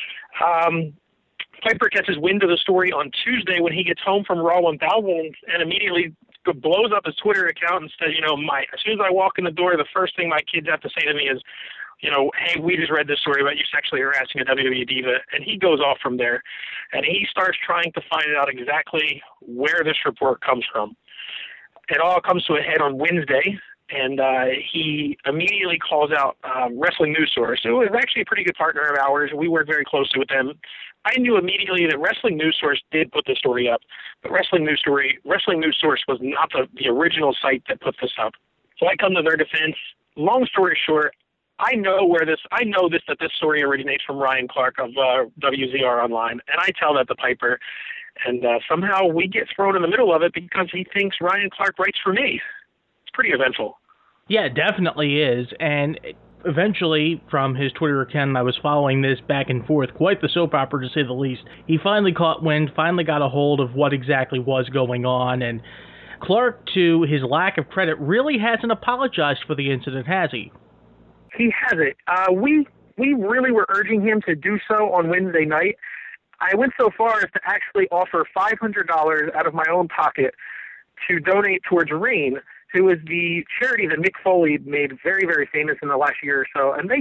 Piper catches wind of the story on Tuesday when he gets home from Raw 1000 and immediately blows up his Twitter account and says, as soon as I walk in the door, the first thing my kids have to say to me is, hey, we just read this story about you sexually harassing a WWE diva. And he goes off from there, and he starts trying to find out exactly where this report comes from. It all comes to a head on Wednesday, and he immediately calls out Wrestling News Source, who is actually a pretty good partner of ours. We work very closely with them. I knew immediately that Wrestling News Source did put the story up, but Wrestling News Source was not the original site that put this up. So I come to their defense. Long story short, I know that this story originates from Ryan Clark of WZR Online, and I tell that to Piper, and somehow we get thrown in the middle of it because he thinks Ryan Clark writes for me. It's pretty eventful. Yeah, it definitely is, and eventually, from his Twitter account, I was following this back and forth, quite the soap opera to say the least. He finally caught wind, finally got a hold of what exactly was going on, and Clark, to his lack of credit, really hasn't apologized for the incident, has he? He hasn't. We really were urging him to do so on Wednesday night. I went so far as to actually offer $500 out of my own pocket to donate towards RAINN, who is the charity that Mick Foley made very, very famous in the last year or so. And they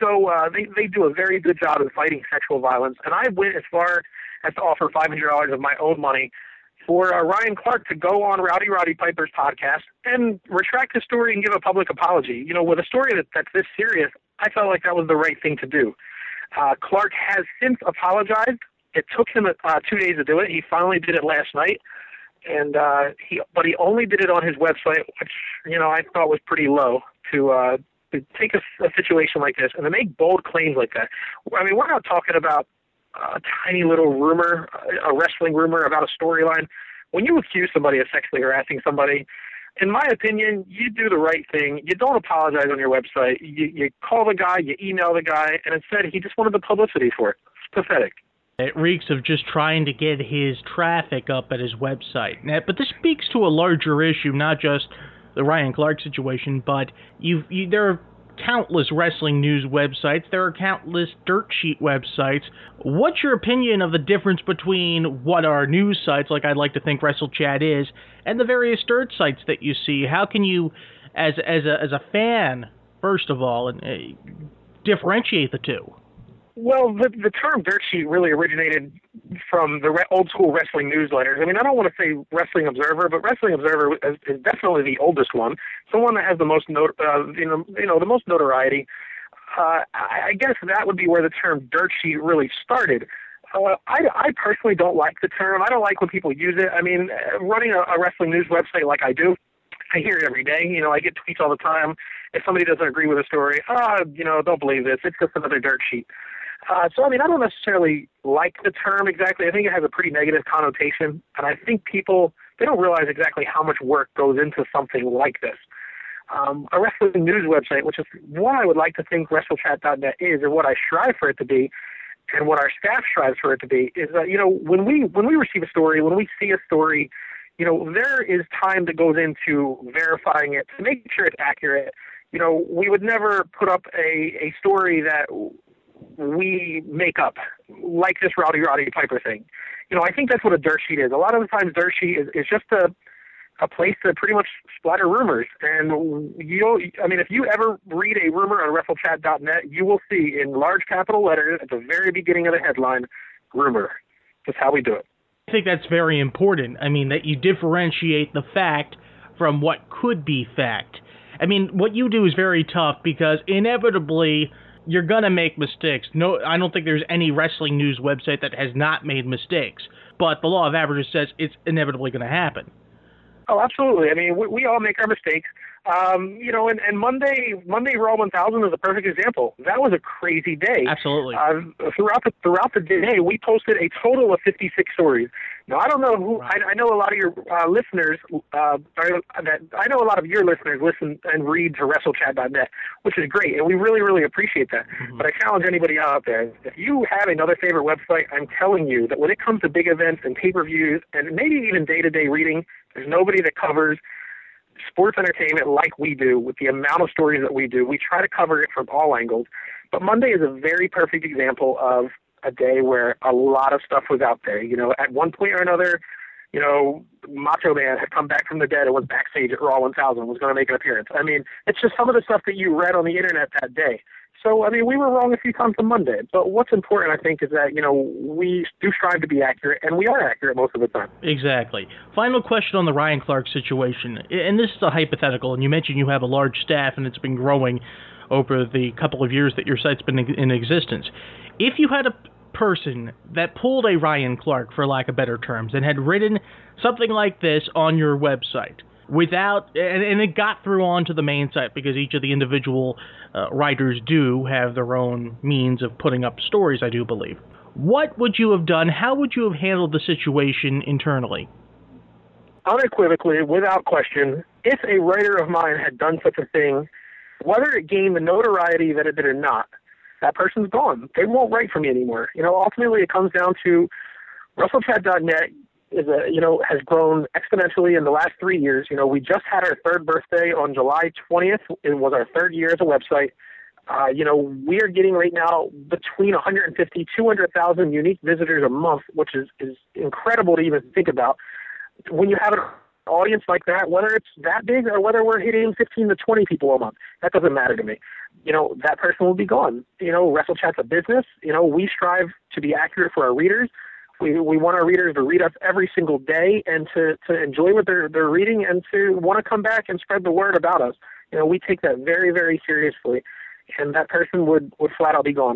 do a very good job in fighting sexual violence. And I went as far as to offer $500 of my own money for Ryan Clark to go on Roddy Piper's podcast and retract his story and give a public apology. With a story that's this serious, I felt like that was the right thing to do. Clark has since apologized. It took him 2 days to do it. He finally did it last night. And he only did it on his website, which I thought was pretty low to take a situation like this and to make bold claims like that. I mean, we're not talking about a tiny little rumor, a wrestling rumor about a storyline. When you accuse somebody of sexually harassing somebody, in my opinion, you do the right thing. You don't apologize on your website. You call the guy, you email the guy, and instead he just wanted the publicity for it. It's pathetic. It reeks of just trying to get his traffic up at his website. But this speaks to a larger issue, not just the Ryan Clark situation, but there are countless wrestling news websites. There are countless dirt sheet websites. What's your opinion of the difference between what are news sites, like I'd like to think WrestleChat is, and the various dirt sites that you see? How can you, as a fan, first of all, differentiate the two? Well, the term dirt sheet really originated from the old school wrestling newsletters. I mean, I don't want to say Wrestling Observer, but Wrestling Observer is definitely the oldest one. It's the one that has the most the most notoriety. I guess that would be where the term dirt sheet really started. I personally don't like the term. I don't like when people use it. I mean, running a wrestling news website like I do, I hear it every day. I get tweets all the time. If somebody doesn't agree with a story, don't believe this. It's just another dirt sheet. So, I mean, I don't necessarily like the term exactly. I think it has a pretty negative connotation, and I think people they don't realize exactly how much work goes into something like this. A wrestling news website, which is what I would like to think WrestleChat.net is, and what I strive for it to be, and what our staff strives for it to be, is that, when we receive a story, when we see a story, there is time that goes into verifying it to make sure it's accurate. We would never put up a story that we make up, like this Rowdy Piper thing. I think that's what a dirt sheet is. A lot of the times, dirt sheet is just a place to pretty much splatter rumors. And if you ever read a rumor on WrestleChat.net, you will see in large capital letters at the very beginning of the headline, rumor. That's how we do it. I think that's very important. That you differentiate the fact from what could be fact. What you do is very tough because inevitably you're going to make mistakes. No, I don't think there's any wrestling news website that has not made mistakes. But the law of averages says it's inevitably going to happen. Oh, absolutely. We all make our mistakes. And Monday Raw 1000 is a perfect example. That was a crazy day. Absolutely. Throughout the day, we posted a total of 56 stories. Now, I don't know who. I know a lot of your listeners. I know a lot of your listeners listen and read to WrestleChat.net, which is great, and we really, really appreciate that. Mm-hmm. But I challenge anybody out there: if you have another favorite website, I'm telling you that when it comes to big events and pay-per-views, and maybe even day-to-day reading, there's nobody that covers sports entertainment like we do with the amount of stories that we do. We try to cover it from all angles. But Monday is a very perfect example of a day where a lot of stuff was out there. At one point or another, Macho Man had come back from the dead and was backstage at Raw 1000, was going to make an appearance. It's just some of the stuff that you read on the internet that day. So, we were wrong a few times on Monday. But what's important, I think, is that, we do strive to be accurate, and we are accurate most of the time. Exactly. Final question on the Ryan Clark situation. And this is a hypothetical, and you mentioned you have a large staff, and it's been growing over the couple of years that your site's been in existence. If you had a person that pulled a Ryan Clark, for lack of better terms, and had written something like this on your website, and it got through onto the main site because each of the individual writers do have their own means of putting up stories, I do believe. What would you have done? How would you have handled the situation internally? Unequivocally, without question, if a writer of mine had done such a thing, whether it gained the notoriety that it did or not, that person's gone. They won't write for me anymore. Ultimately it comes down to WrestleChat.net has grown exponentially in the last 3 years. We just had our third birthday on July 20th. It was our third year as a website. We are getting right now between 150, 200,000 unique visitors a month, which is incredible to even think about. When you have an audience like that, whether it's that big or whether we're hitting 15 to 20 people a month, that doesn't matter to me. That person will be gone. WrestleChat's a business. We strive to be accurate for our readers. We want our readers to read us every single day and to enjoy what they're reading and to want to come back and spread the word about us. We take that very, very seriously, and that person would flat out be gone.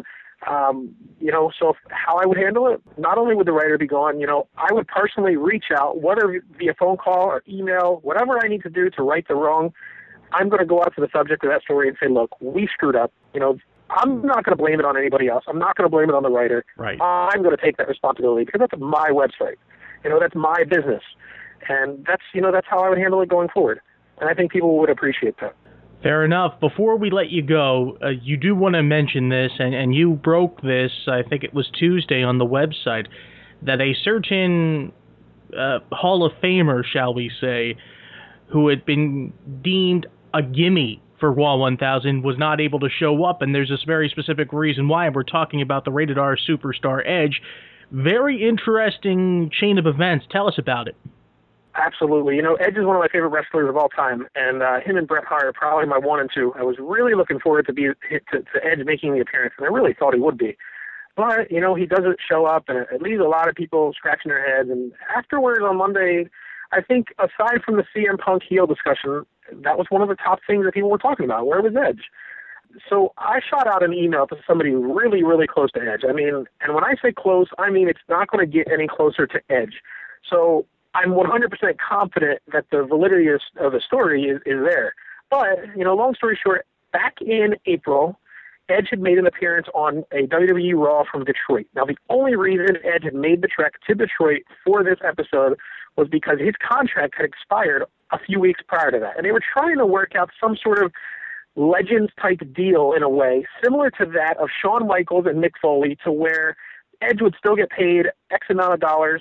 So how I would handle it, not only would the writer be gone, I would personally reach out, whether via phone call or email, whatever I need to do to right the wrong. I'm going to go out to the subject of that story and say, look, we screwed up. I'm not going to blame it on anybody else. I'm not going to blame it on the writer. Right. I'm going to take that responsibility because that's my website. That's my business. And that's how I would handle it going forward. And I think people would appreciate that. Fair enough. Before we let you go, you do want to mention this, and you broke this, I think it was Tuesday on the website, that a certain Hall of Famer, shall we say, who had been deemed a gimme for Raw 1000 was not able to show up, and there's this very specific reason why. We're talking about the Rated R superstar Edge. Very interesting chain of events. Tell us about it. Absolutely. Edge is one of my favorite wrestlers of all time, and him and Bret Hart are probably my 1 and 2. I was really looking forward to Edge making the appearance, and I really thought he would be. But, he doesn't show up, and it leaves a lot of people scratching their heads. And afterwards on Monday, I think aside from the CM Punk heel discussion, that was one of the top things that people were talking about. Where was Edge? So I shot out an email to somebody really, really close to Edge. And when I say close, I mean it's not going to get any closer to Edge. So I'm 100% confident that the validity of the story is there. But, long story short, back in April, Edge had made an appearance on a WWE Raw from Detroit. Now, the only reason Edge had made the trek to Detroit for this episode was because his contract had expired a few weeks prior to that. And they were trying to work out some sort of Legends-type deal in a way, similar to that of Shawn Michaels and Mick Foley, to where Edge would still get paid X amount of dollars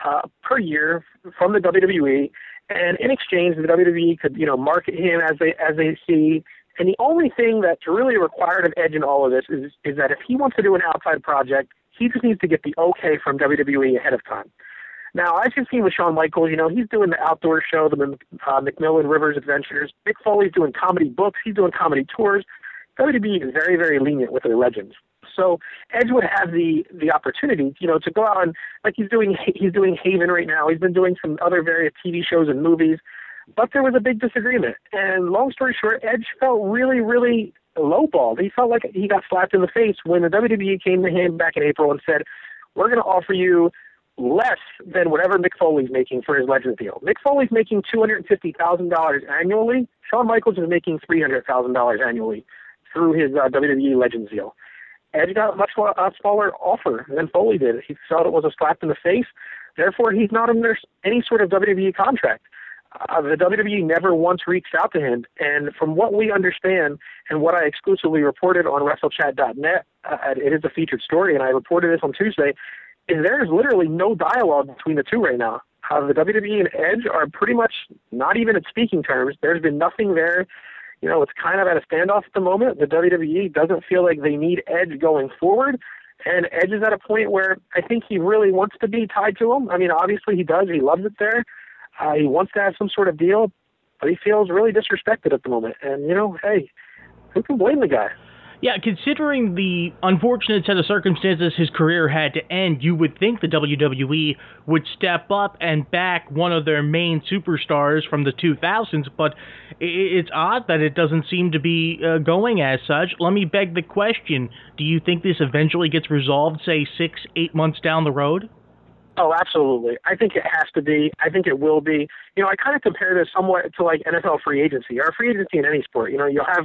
per year from the WWE, and in exchange, the WWE could, market him as they see. And the only thing that's really required of Edge in all of this is that if he wants to do an outside project, he just needs to get the okay from WWE ahead of time. Now, as you've seen with Shawn Michaels, he's doing the outdoor show, the McMillan Rivers Adventures. Mick Foley's doing comedy books. He's doing comedy tours. WWE is very, very lenient with their legends. So Edge would have the opportunity, to go out and, like he's doing Haven right now. He's been doing some other various TV shows and movies. But there was a big disagreement. And long story short, Edge felt really, really lowballed. He felt like he got slapped in the face when the WWE came to him back in April and said, we're going to offer you less than whatever Mick Foley's making for his Legends deal. Mick Foley's making $250,000 annually. Shawn Michaels is making $300,000 annually through his WWE Legends deal. Edge got a much smaller offer than Foley did. He felt it was a slap in the face. Therefore, he's not under any sort of WWE contract. The WWE never once reached out to him. And from what we understand and what I exclusively reported on WrestleChat.net, it is a featured story, and I reported this on Tuesday, is there's literally no dialogue between the two right now. The WWE and Edge are pretty much not even at speaking terms. There's been nothing there. It's kind of at a standoff at the moment. The WWE doesn't feel like they need Edge going forward. And Edge is at a point where I think he really wants to be tied to him. I mean, obviously he does. He loves it there. He wants to have some sort of deal, but he feels really disrespected at the moment. And, hey, who can blame the guy? Yeah, considering the unfortunate set of circumstances his career had to end, you would think the WWE would step up and back one of their main superstars from the 2000s, but it's odd that it doesn't seem to be going as such. Let me beg the question, do you think this eventually gets resolved, say, 6-8 months down the road? Oh, absolutely. I think it has to be. I think it will be. I kind of compare this somewhat to like NFL free agency or free agency in any sport. You'll have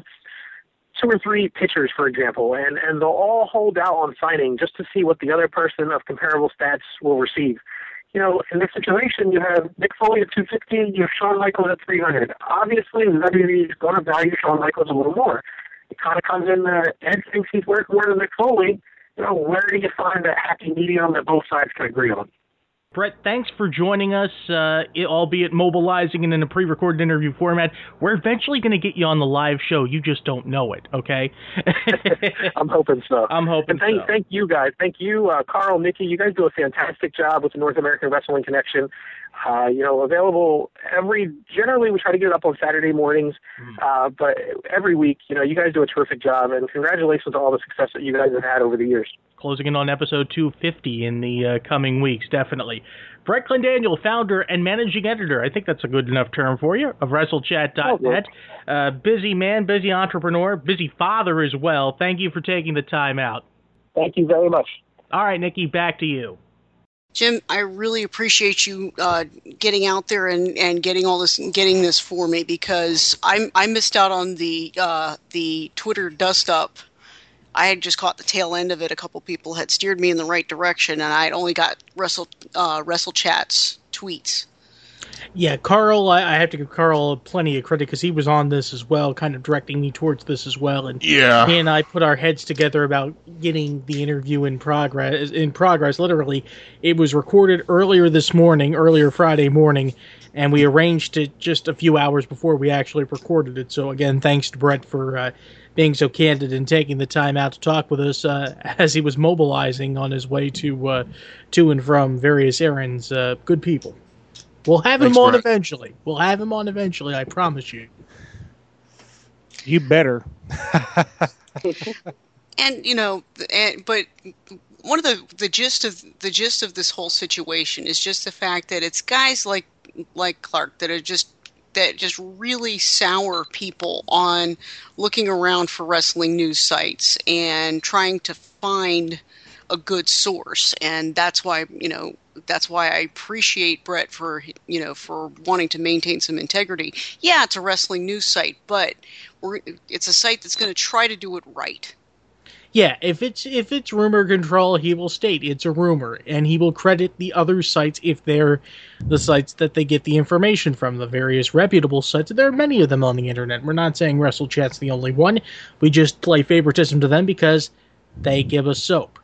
2 or 3 pitchers, for example, and they'll all hold out on signing just to see what the other person of comparable stats will receive. In this situation, you have Mick Foley at 250, you have Shawn Michaels at 300. Obviously, the WWE is going to value Shawn Michaels a little more. It kind of comes in there, Ed thinks he's worth more than Mick Foley. Where do you find that happy medium that both sides can agree on? Brett, thanks for joining us, albeit mobilizing in a pre-recorded interview format. We're eventually going to get you on the live show. You just don't know it, okay? I'm hoping so. And thank you guys. Thank you, Carl, Nikki. You guys do a fantastic job with the North American Wrestling Connection. Available generally we try to get it up on Saturday mornings, but every week, you guys do a terrific job, and congratulations on all the success that you guys have had over the years. Closing in on episode 250 in the coming weeks, definitely. Brett Clendaniel, founder and managing editor, I think that's a good enough term for you, of WrestleChat.net. Busy man, busy entrepreneur, busy father as well. Thank you for taking the time out. Thank you very much. All right, Nikki, back to you. Jim, I really appreciate you getting out there and getting this for me, because I missed out on the Twitter dust up. I had just caught the tail end of it. A couple people had steered me in the right direction, and I had only got WrestleChat's tweets. Yeah, Carl, I have to give Carl plenty of credit because he was on this as well, kind of directing me towards this as well. And he and I put our heads together about getting the interview in progress. Literally, it was recorded earlier Friday morning, and we arranged it just a few hours before we actually recorded it. So again, thanks to Brett for being so candid and taking the time out to talk with us as he was mobilizing on his way to and from various errands. Good people. We'll have him on eventually. I promise you. You better. And but one of the gist of this whole situation is just the fact that it's guys like Clark that just really sour people on looking around for wrestling news sites and trying to find a good source. And that's why I appreciate Brett for wanting to maintain some integrity. Yeah, it's a wrestling news site, but it's a site that's going to try to do it right. Yeah, if it's rumor control, he will state it's a rumor, and he will credit the other sites if they're the sites that they get the information from, the various reputable sites. There are many of them on the internet. We're not saying WrestleChat's the only one. We just play favoritism to them because they give us soap.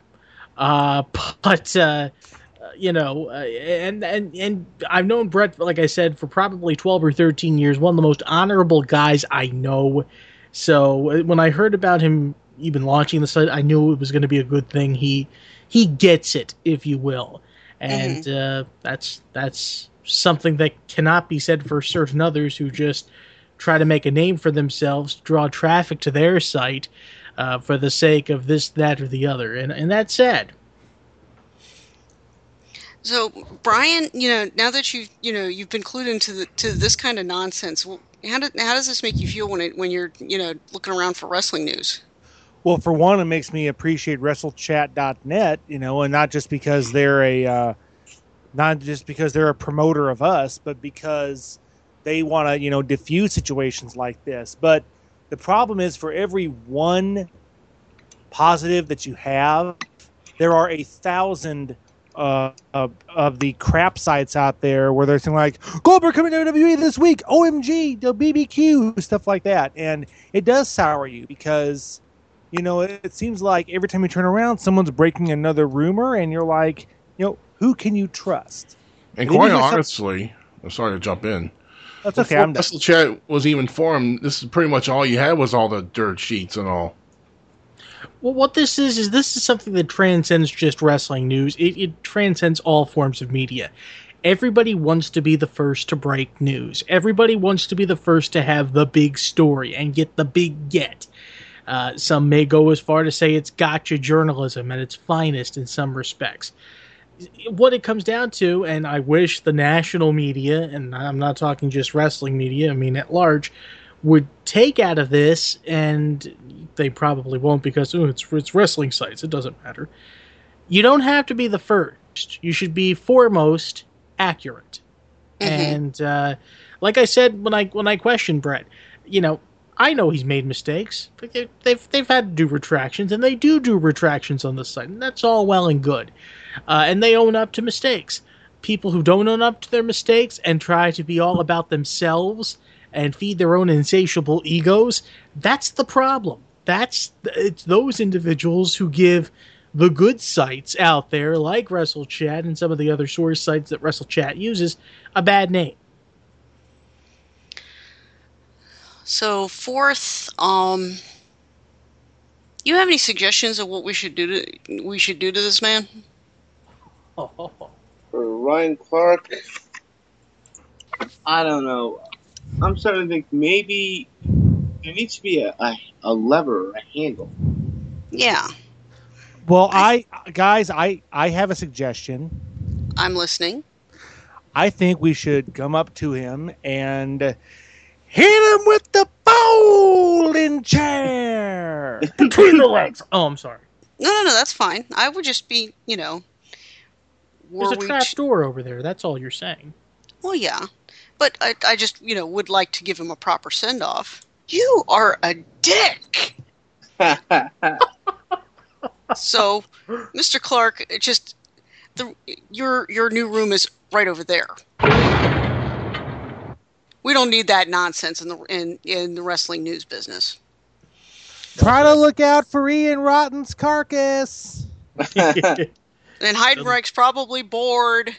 You know, and I've known Brett, like I said, for probably 12 or 13 years, one of the most honorable guys I know. So when I heard about him even launching the site, I knew it was going to be a good thing. He gets it, if you will. And that's something that cannot be said for certain others who just try to make a name for themselves, draw traffic to their site for the sake of this, that, or the other. And that's sad. So, Brian, you know, now that you've been clued into this kind of nonsense, how does this make you feel when you're looking around for wrestling news? Well, for one, it makes me appreciate WrestleChat.net, and not just because they're a promoter of us, but because they want to diffuse situations like this. But the problem is, for every one positive that you have, there are 1,000 of the crap sites out there where they're saying like Goldberg coming to WWE this week, OMG, the BBQ, stuff like that, and it does sour you because it seems like every time you turn around, someone's breaking another rumor, and you're like, who can you trust? And quite honestly, I'm sorry to jump in. That's okay. I'm done. WrestleChat was even formed. This is pretty much all you had was all the dirt sheets and all. Well, what this is something that transcends just wrestling news. It transcends all forms of media. Everybody wants to be the first to break news. Everybody wants to be the first to have the big story and get the big get. Some may go as far to say it's gotcha journalism at its finest in some respects. What it comes down to, and I wish the national media, and I'm not talking just wrestling media, I mean at large, would take out of this, and they probably won't because it's wrestling sites. It doesn't matter. You don't have to be the first. You should be foremost accurate. Mm-hmm. And like I said when I questioned Brett, I know he's made mistakes. But they've had to do retractions, and they do retractions on the site, and that's all well and good. And they own up to mistakes. People who don't own up to their mistakes and try to be all about themselves and feed their own insatiable egos, that's the problem. It's those individuals who give the good sites out there, like WrestleChat and some of the other source sites that WrestleChat uses, a bad name. So, fourth, you have any suggestions of what we should do to this man? For Ryan Clark, I don't know. I'm starting to think maybe there needs to be a lever or a handle. Yeah. Well, I have a suggestion. I'm listening. I think we should come up to him and hit him with the folding chair between the legs. Oh, I'm sorry. No, that's fine. I would just be, There's a trap door over there. That's all you're saying. Well, yeah. But I just, would like to give him a proper send-off. You are a dick! So, Mr. Clark, your new room is right over there. We don't need that nonsense in the wrestling news business. Try to look out for Ian Rotten's carcass. And Heidenreich's probably bored.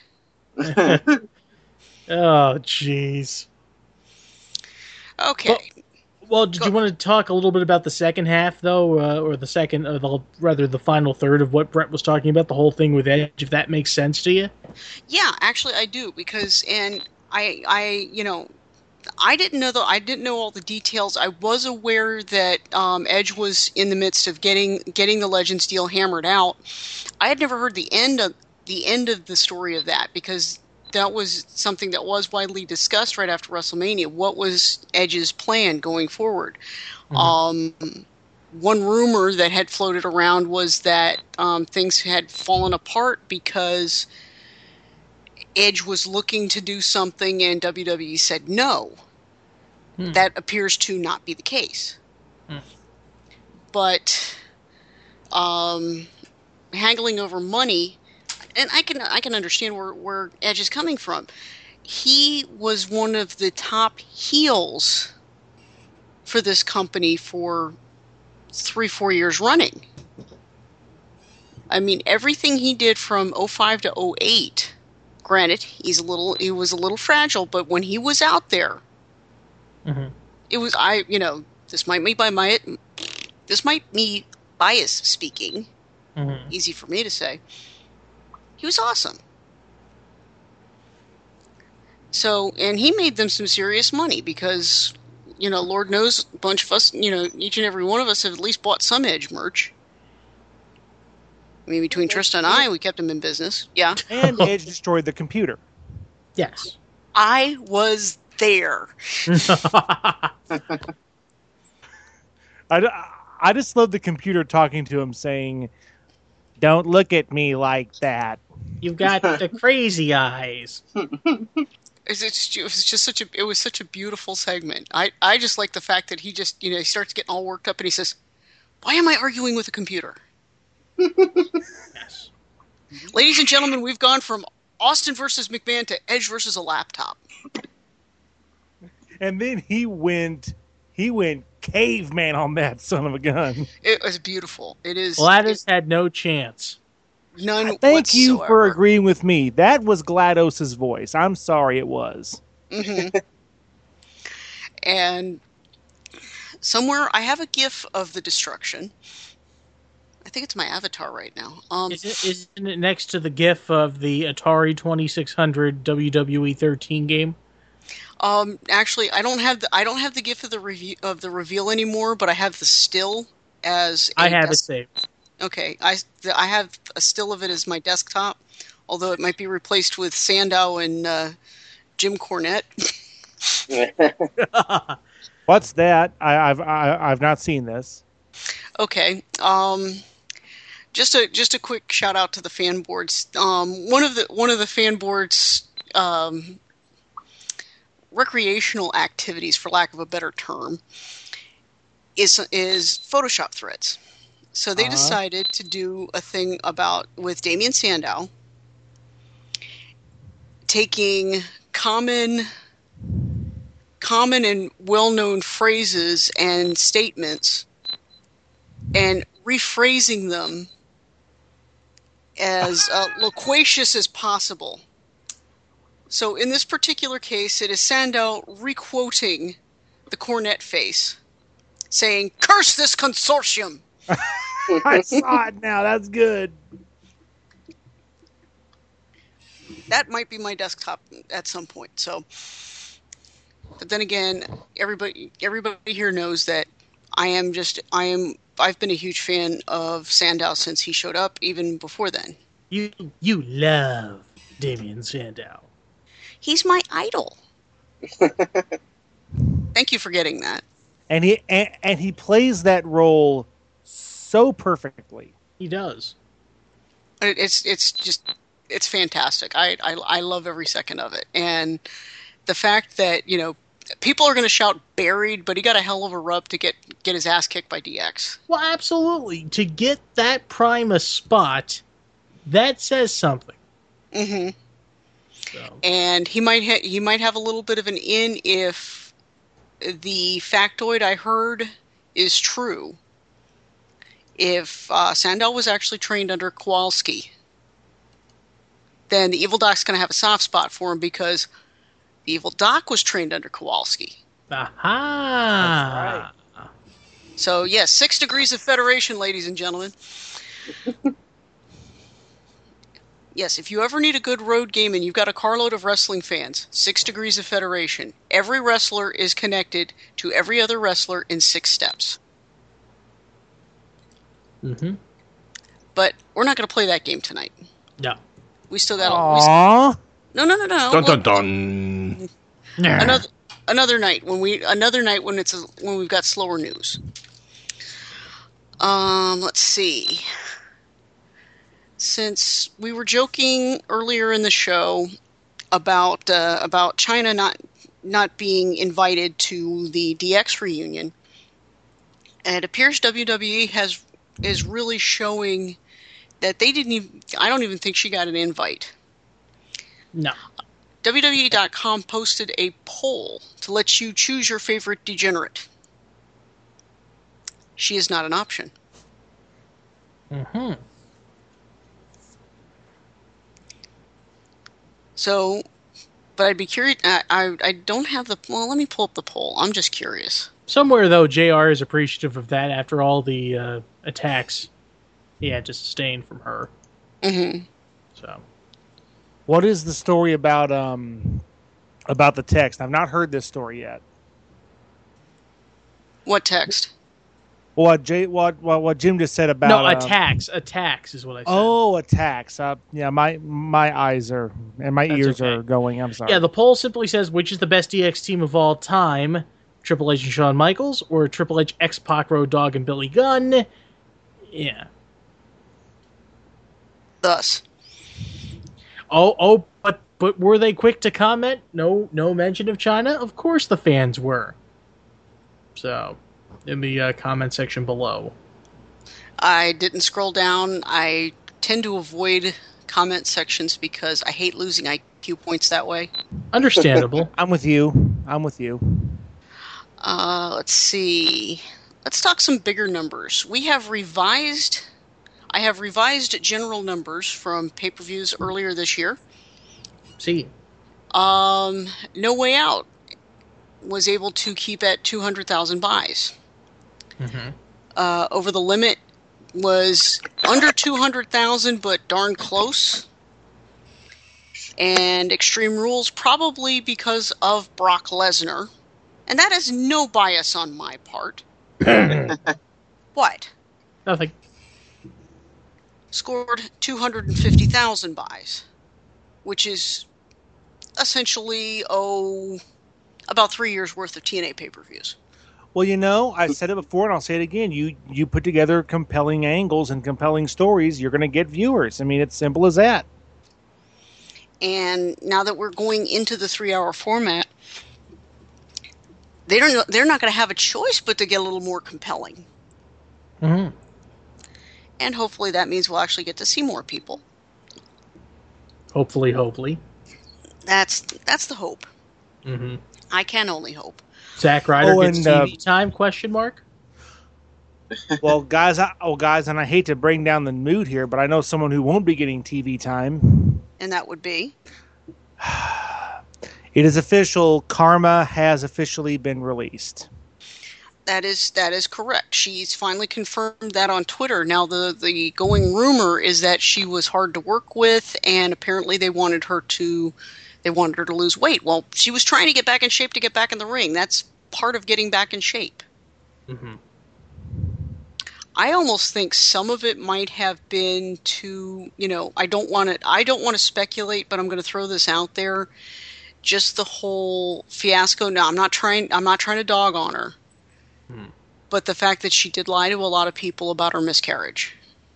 Oh, jeez. Okay. Well, did you want to talk a little bit about the second half, though, or the final third of what Brett was talking about, the whole thing with Edge, if that makes sense to you? Yeah, actually, I do, because I didn't know all the details. I was aware that Edge was in the midst of getting the Legends deal hammered out. I had never heard the end of the story of that, because that was something that was widely discussed right after WrestleMania. What was Edge's plan going forward? Mm-hmm. One rumor that had floated around was that things had fallen apart because Edge was looking to do something and WWE said no. That appears to not be the case. But haggling over money, and I can understand where Edge is coming from. He was one of the top heels for this company for 3-4 years running. I mean, everything he did from 05 to 08, granted, he was a little fragile, but when he was out there, it was, this might be bias speaking, easy for me to say, he was awesome. So, and he made them some serious money because, Lord knows a bunch of us, each and every one of us have at least bought some Edge merch. I mean, between Trista and I, we kept him in business. Yeah. And Edge destroyed the computer. Yes. I was there. I just love the computer talking to him saying, "Don't look at me like that. You've got the crazy eyes." It was such a beautiful segment. I just like the fact that he just, he starts getting all worked up and he says, "Why am I arguing with a computer?" Yes. Ladies and gentlemen, we've gone from Austin versus McMahon to Edge versus a laptop. And then he went caveman on that son of a gun. It was beautiful. It is. Gladys had no chance. None. Thank you whatsoever. for agreeing with me. That was GLaDOS's voice. I'm sorry it was. Mm-hmm. And somewhere I have a GIF of the destruction. I think it's my avatar right now. Isn't it next to the GIF of the Atari 2600 WWE 13 game? Actually, I don't have the GIF of the reveal anymore, but I have the still as. I have it saved. Okay, I have a still of it as my desktop, although it might be replaced with Sandow and Jim Cornette. What's that? I've not seen this. Okay. Just a quick shout out to the fan boards. One of the fan boards recreational activities, for lack of a better term, is Photoshop threads. So they decided to do a thing with Damien Sandow taking common and well-known phrases and statements and rephrasing them as loquacious as possible. So in this particular case, it is Sandow requoting the Cornette face, saying, "Curse this consortium!" I saw it now. That's good. That might be my desktop at some point. So, but then again, everybody here knows that I've been a huge fan of Sandow since he showed up, even before then. You love Damien Sandow. He's my idol. Thank you for getting that. And he plays that role so perfectly. He does. It's fantastic. I love every second of it. And the fact that, people are going to shout buried, but he got a hell of a rub to get his ass kicked by DX. Well, absolutely. To get that Primus spot, that says something. Mm-hmm. So. And he might have a little bit of an in if the factoid I heard is true. If Sandow was actually trained under Kowalski, then the Evil Doc's going to have a soft spot for him because the Evil Doc was trained under Kowalski. Aha! That's right. So, yes, 6 degrees of federation, ladies and gentlemen. Yes, if you ever need a good road game and you've got a carload of wrestling fans, 6 degrees of federation. Every wrestler is connected to every other wrestler in 6 steps. Mm-hmm. But we're not going to play that game tonight. No. We still got... No. Dun dun dun. Another night when we've got slower news. Let's see. Since we were joking earlier in the show about China not being invited to the DX reunion, it appears WWE has is really showing that they didn't even, I don't even think she got an invite. No. WWE.com posted a poll to let you choose your favorite degenerate. She is not an option. Mm-hmm. So, but I'd be curious. I don't have the. Well, let me pull up the poll. I'm just curious. Somewhere, though, JR is appreciative of that after all the attacks he had to sustain from her. Mm-hmm. So, what is the story about the text? I've not heard this story yet. What text? What Jim just said about no attacks is what I said. Oh, attacks. Yeah, my eyes are and my ears are going. I'm sorry. Yeah, the poll simply says which is the best DX team of all time: Triple H and Shawn Michaels, or Triple H, X-Pac, Road Dogg, and Billy Gunn. Yeah. Thus. But were they quick to comment? No mention of China. Of course, the fans were. So, in the comment section below. I didn't scroll down. I tend to avoid comment sections because I hate losing IQ points that way. Understandable. I'm with you. Let's see. Let's talk some bigger numbers. I have revised general numbers from pay-per-views earlier this year. See. No Way Out was able to keep at 200,000 buys. Mm-hmm. Over the Limit was under 200,000, but darn close. And Extreme Rules, probably because of Brock Lesnar. And that is no bias on my part. What? Nothing. Scored 250,000 buys, which is essentially, about 3 years worth of TNA pay-per-views. Well, I've said it before and I'll say it again. You put together compelling angles and compelling stories, you're going to get viewers. I mean, it's simple as that. And now that we're going into the 3-hour format, they're not going to have a choice but to get a little more compelling. Mm-hmm. And hopefully that means we'll actually get to see more people. Hopefully. That's the hope. Mm-hmm. I can only hope. Zack Ryder gets TV time? Question mark. Well, guys, and I hate to bring down the mood here, but I know someone who won't be getting TV time. And that would be? It is official. Karma has officially been released. That is correct. She's finally confirmed that on Twitter. Now, the going rumor is that she was hard to work with, and apparently they wanted her to lose weight. Well, she was trying to get back in shape to get back in the ring. That's part of getting back in shape. Mm-hmm. I almost think some of it might have been to, I don't want to speculate, but I'm going to throw this out there. Just the whole fiasco. No, I'm not trying to dog on her. But the fact that she did lie to a lot of people about her miscarriage.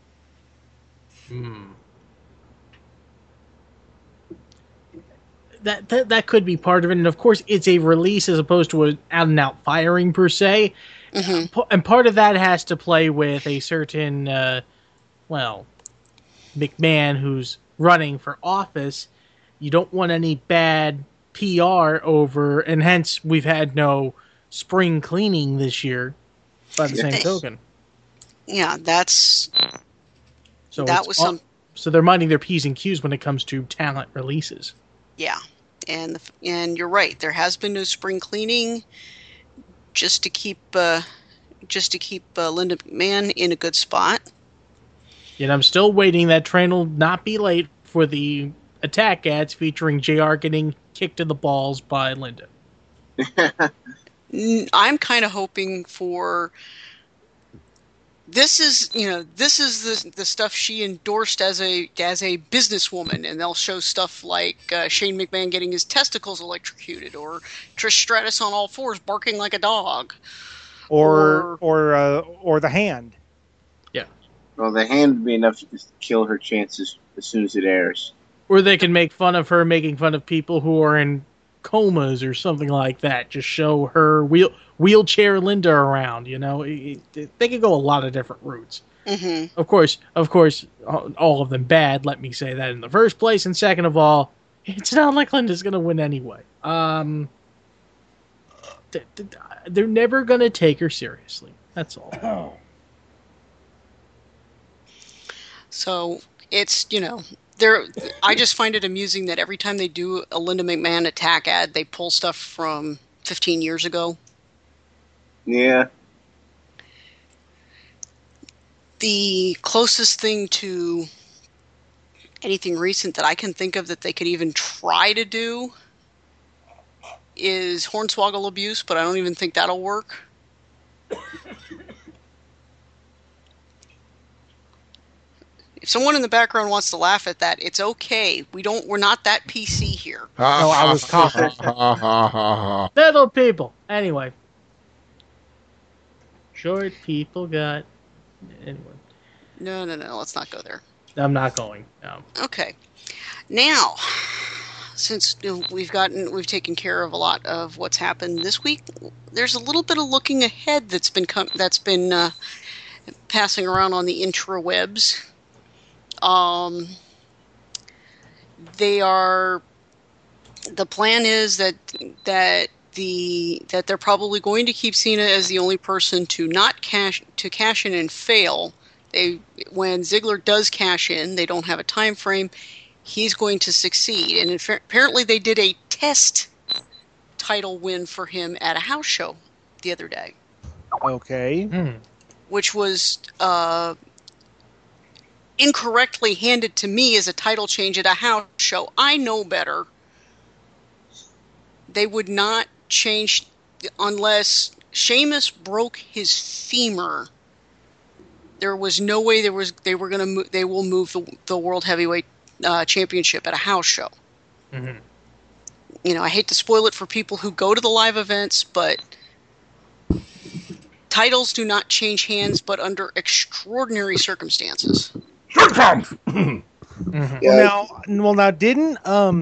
That could be part of it. And of course, it's a release as opposed to an out-and-out firing per se. Mm-hmm. And part of that has to play with a certain, McMahon who's running for office. You don't want any bad PR over, and hence we've had no spring cleaning this year by the same token. Yeah, So they're minding their P's and Q's when it comes to talent releases. Yeah. And you're right. There has been no spring cleaning just to keep Linda McMahon in a good spot. Yet I'm still waiting. That train will not be late for the attack ads featuring JR getting kicked in the balls by Linda. I'm kind of hoping for. This is the stuff she endorsed as a businesswoman, and they'll show stuff like Shane McMahon getting his testicles electrocuted, or Trish Stratus on all fours barking like a dog, or the hand. Yeah. Well, the hand would be enough to just kill her chances as soon as it airs. Or they can make fun of her making fun of people who are in comas or something like that. Just show her wheelchair Linda around. They could go a lot of different routes. Mm-hmm. Of course, all of them bad. Let me say that in the first place, and second of all, it's not like Linda's going to win anyway. They're never going to take her seriously. That's all. So it's, I just find it amusing that every time they do a Linda McMahon attack ad, they pull stuff from 15 years ago. Yeah. The closest thing to anything recent that I can think of that they could even try to do is Hornswoggle abuse, but I don't even think that'll work. If someone in the background wants to laugh at that, it's okay. We're not that PC here. No, I was coughing. Little people. Anyway. Short people got... Anyway. No, let's not go there. I'm not going. No. Okay. Now, since we've taken care of a lot of what's happened this week, there's a little bit of looking ahead that's been passing around on the intrawebs. The plan is that they're probably going to keep Cena as the only person to cash in and fail. When Ziggler does cash in, they don't have a time frame. He's going to succeed, and apparently they did a test title win for him at a house show the other day. Okay. Which was incorrectly handed to me as a title change at a house show. I know better. They would not change unless Sheamus broke his femur. There was no way they will move the World Heavyweight Championship at a house show. Mm-hmm. I hate to spoil it for people who go to the live events, but titles do not change hands, but under extraordinary circumstances. Mm-hmm. Now, didn't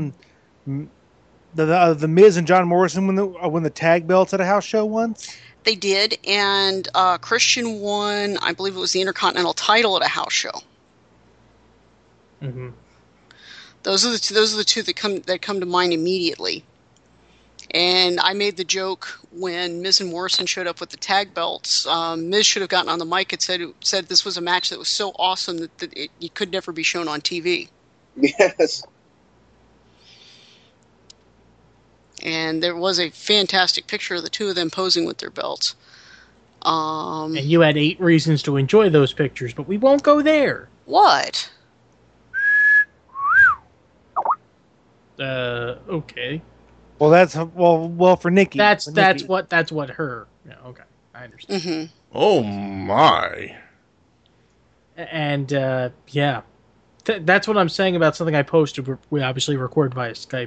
the Miz and John Morrison win the tag belts at a house show once? They did, and Christian won, I believe it was the Intercontinental title at a house show. Mm-hmm. Those are the two that come to mind immediately. And I made the joke when Miz and Morrison showed up with the tag belts. Miz should have gotten on the mic and said this was a match that was so awesome that it could never be shown on TV. Yes. And there was a fantastic picture of the two of them posing with their belts. And you had 8 reasons to enjoy those pictures, but we won't go there. What? Okay. Well, that's for Nikki. That's what her. Yeah, okay, I understand. Mm-hmm. Oh my. And yeah, that's what I'm saying about something I posted. We obviously record via Skype.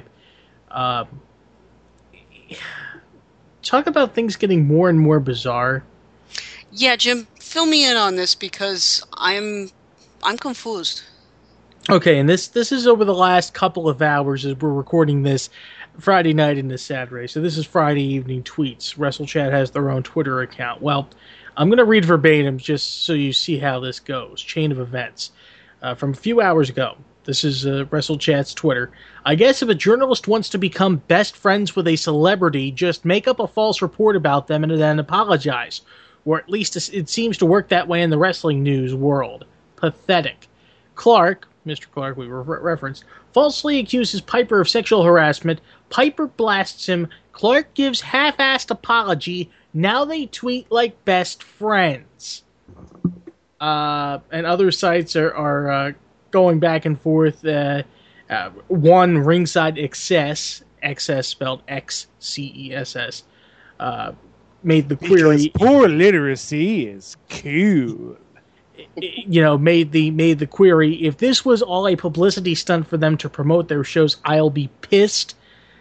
Talk about things getting more and more bizarre. Yeah, Jim, fill me in on this because I'm confused. Okay, and this is over the last couple of hours as we're recording this Friday night into Saturday. So this is Friday evening tweets. WrestleChat has their own Twitter account. Well, I'm going to read verbatim just so you see how this goes. Chain of events. From a few hours ago. This is WrestleChat's Twitter. I guess if a journalist wants to become best friends with a celebrity, just make up a false report about them and then apologize. Or at least it seems to work that way in the wrestling news world. Pathetic. Clark, Mr. Clark we referenced, falsely accuses Piper of sexual harassment. Piper blasts him. Clark gives half-assed apology. Now they tweet like best friends. And other sites are going back and forth. One, Ringside Excess spelled XCESS, made the query. Because poor literacy is cool. Made the query. If this was all a publicity stunt for them to promote their shows, I'll be pissed.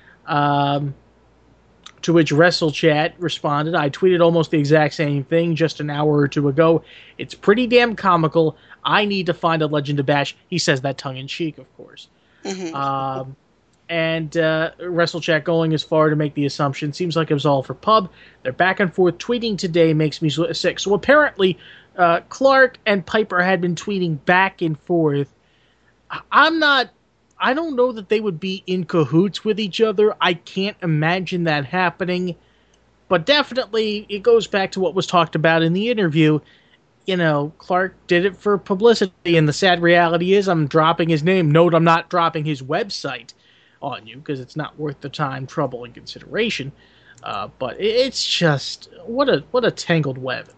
To which WrestleChat responded, I tweeted almost the exact same thing just an hour or two ago. It's pretty damn comical. I need to find a legend to bash. He says that tongue-in-cheek, of course. Mm-hmm. And WrestleChat going as far to make the assumption, seems like it was all for pub. Their back and forth tweeting today makes me sick. So apparently, Clark and Piper had been tweeting back and forth. I don't know that they would be in cahoots with each other. I can't imagine that happening. But definitely, it goes back to what was talked about in the interview. Clark did it for publicity, and the sad reality is I'm dropping his name. Note, I'm not dropping his website on you, because it's not worth the time, trouble, and consideration. But it's just, what a tangled web.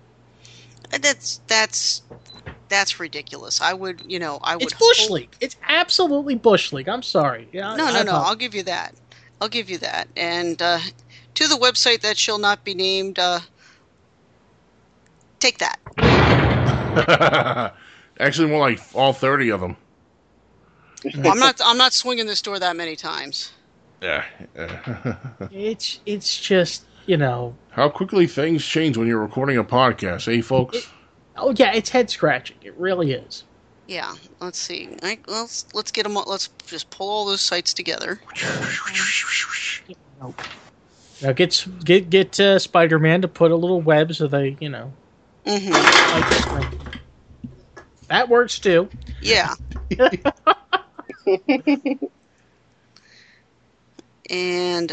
That's ridiculous. It's Bush League. It's absolutely Bush League. I'm sorry. No. I'll give you that. And to the website that shall not be named, take that. Actually, more like all 30 of them. Well, I'm not swinging this door that many times. Yeah. It's just, How quickly things change when you're recording a podcast, eh, folks? It's head scratching. It really is. Yeah. Let's see. Let's get them. Let's just pull all those sites together. Now get Spider-Man to put a little web so they, That works too. Yeah. And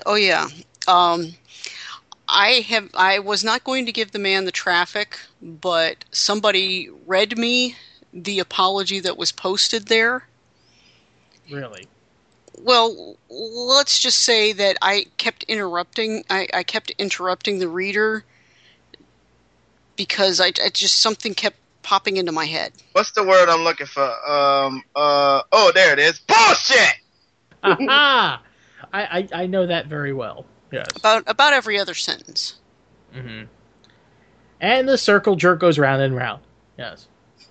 I was not going to give the man the traffic, but somebody read me the apology that was posted there. Really? Well, let's just say that I kept interrupting. I kept interrupting the reader because I just something kept popping into my head. What's the word I'm looking for? Oh, there it is. Bullshit. Aha! I know that very well. Yes. About every other sentence. Mm-hmm. And the circle jerk goes round and round. Yes.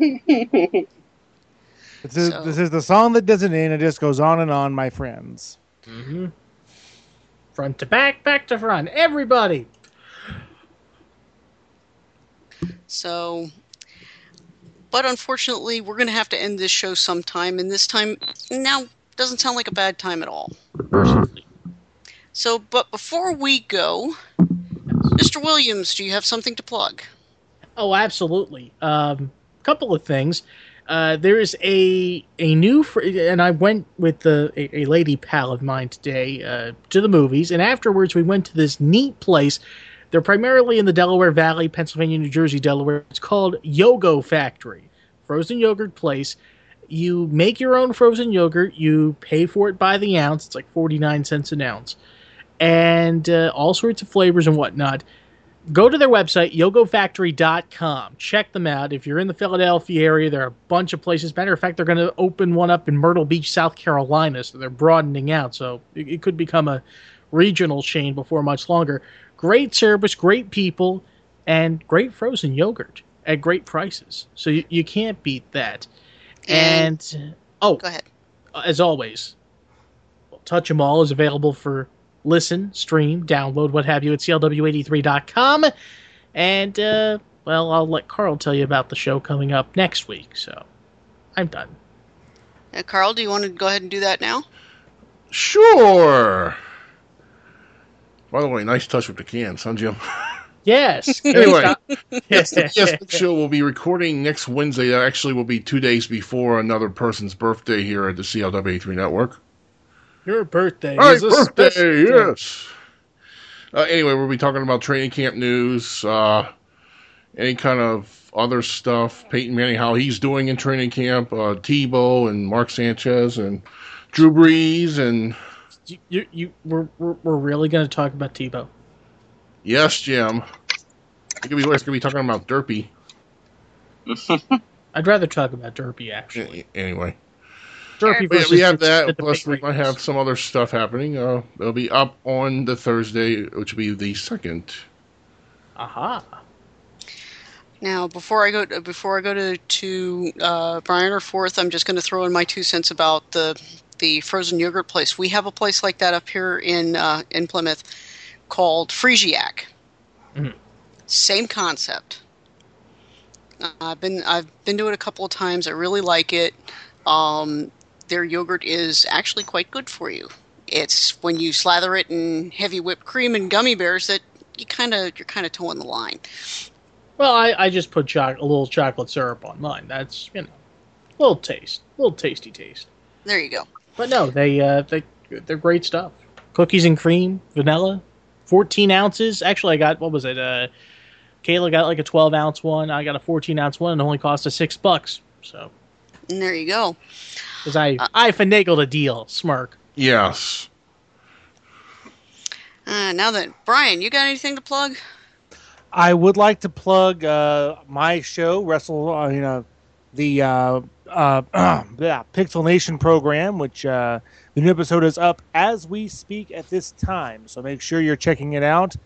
This is the song that doesn't end. It just goes on and on, my friends. Mm-hmm. Front to back, back to front. Everybody. So, but unfortunately, we're going to have to end this show sometime, and this time now doesn't sound like a bad time at all. So, but before we go, Mr. Williams, do you have something to plug? Oh, absolutely. Couple of things. There is a new, and I went with a lady pal of mine today to the movies, and afterwards we went to this neat place. They're primarily in the Delaware Valley, Pennsylvania, New Jersey, Delaware. It's called Yogo Factory, frozen yogurt place. You make your own frozen yogurt. You pay for it by the ounce. It's like 49 cents an ounce. And all sorts of flavors and whatnot. Go to their website, yogofactory.com. Check them out. If you're in the Philadelphia area, there are a bunch of places. Matter of fact, they're going to open one up in Myrtle Beach, South Carolina, so they're broadening out. So it could become a regional chain before much longer. Great service, great people, and great frozen yogurt at great prices. So you can't beat that. And go ahead. As always, Touch 'Em All is available for listen, stream, download, what have you at CLW83.com. And, I'll let Carl tell you about the show coming up next week. So, I'm done. Carl, do you want to go ahead and do that now? Sure. By the way, nice touch with the cans, huh, Jim? Yes. Anyway, yes, the show will be recording next Wednesday. That actually will be 2 days before another person's birthday here at the CLW83 Network. Your birthday is a birthday, yes. Anyway, we'll be talking about training camp news, any kind of other stuff. Peyton Manning, how he's doing in training camp, Tebow and Mark Sanchez and Drew Brees and. We're really going to talk about Tebow? Yes, Jim. It's going to be talking about Derpy. I'd rather talk about Derpy, actually. Anyway. Derpy versus we have that, plus we might have some other stuff happening. It'll be up on the Thursday, which will be the 2nd. Aha. Now, before I go to Brian or Forth, I'm just going to throw in my 2 cents about the frozen yogurt place. We have a place like that up here in Plymouth called Freesiac. Mm-hmm. Same concept. I've been to it a couple of times. I really like it. Their yogurt is actually quite good for you. It's when you slather it in heavy whipped cream and gummy bears that you're kind of towing the line. Well, I just put a little chocolate syrup on mine. That's, a little tasty taste. There you go. But no, they're great stuff. Cookies and cream, vanilla, 14 ounces. Actually, I got, what was it? Kayla got like a 12-ounce one. I got a 14-ounce one, and it only cost us $6. So. And there you go. Because I finagled a deal. Smirk. Yes. Now then, Brian, you got anything to plug? I would like to plug my show, the Pixel Nation program, which the new episode is up as we speak at this time. So make sure you're checking it out.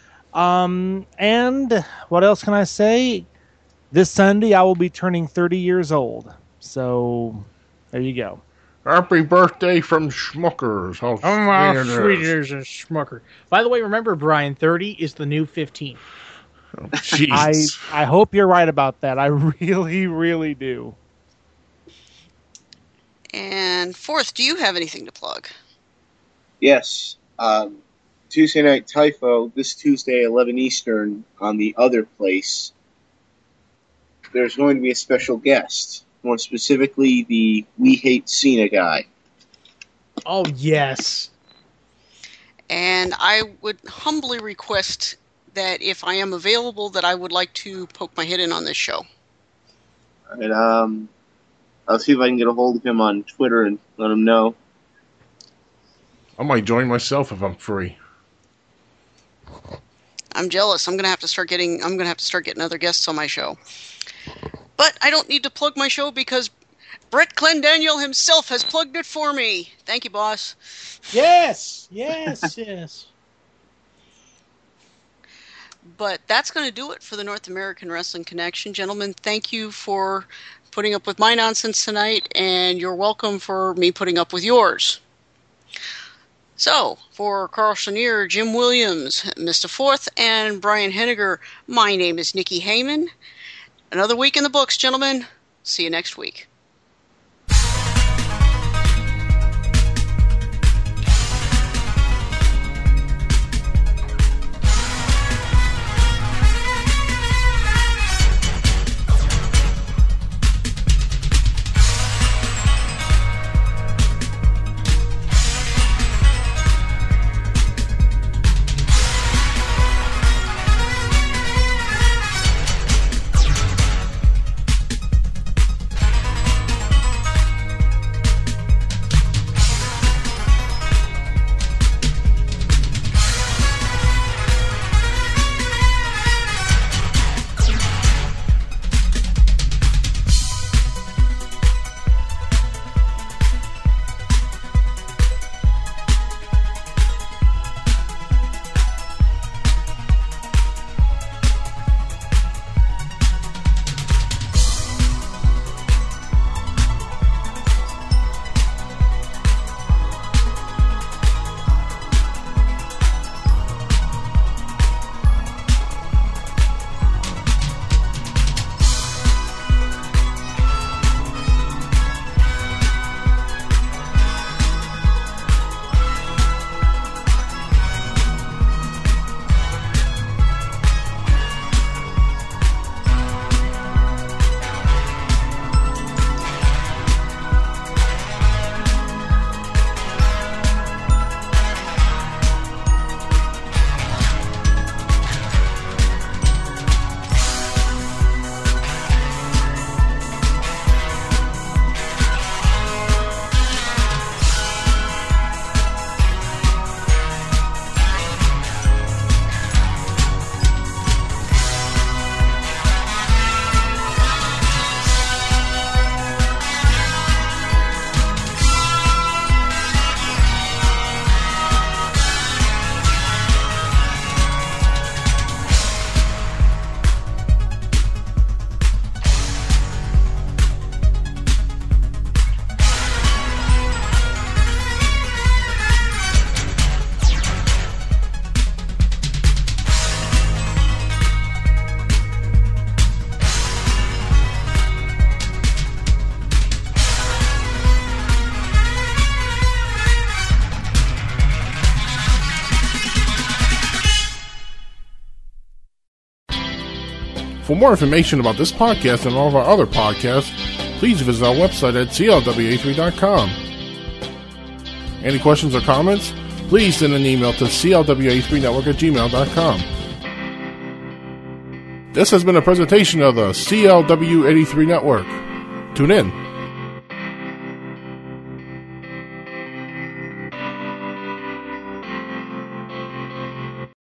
And what else can I say? This Sunday I will be turning 30 years old. So there you go. Happy birthday from Schmuckers. How sweet it is a Schmucker. By the way, remember, Brian, 30 is the new 15. Oh, jeez. I hope you're right about that. I really, really do. And fourth, do you have anything to plug? Yes. Tuesday Night Typho, this Tuesday, 11 Eastern, on the other place. There's going to be a special guest. More specifically, the We Hate Cena guy. Oh, yes. And I would humbly request that if I am available, that I would like to poke my head in on this show. And I'll see if I can get a hold of him on Twitter and let him know. I might join myself if I'm free. I'm jealous. I'm gonna have to start getting other guests on my show. But I don't need to plug my show because Brett Clendaniel himself has plugged it for me. Thank you, boss. Yes. But that's going to do it for the North American Wrestling Connection. Gentlemen, thank you for putting up with my nonsense tonight, and you're welcome for me putting up with yours. So, for Carl Chenier, Jim Williams, Mr. Forth, and Brian Henniger, my name is Nikki Heyman. Another week in the books, gentlemen. See you next week. For more information about this podcast and all of our other podcasts, please visit our website at clw83.com. Any questions or comments? Please send an email to clw83network@gmail.com. This has been a presentation of the CLW83 Network. Tune in.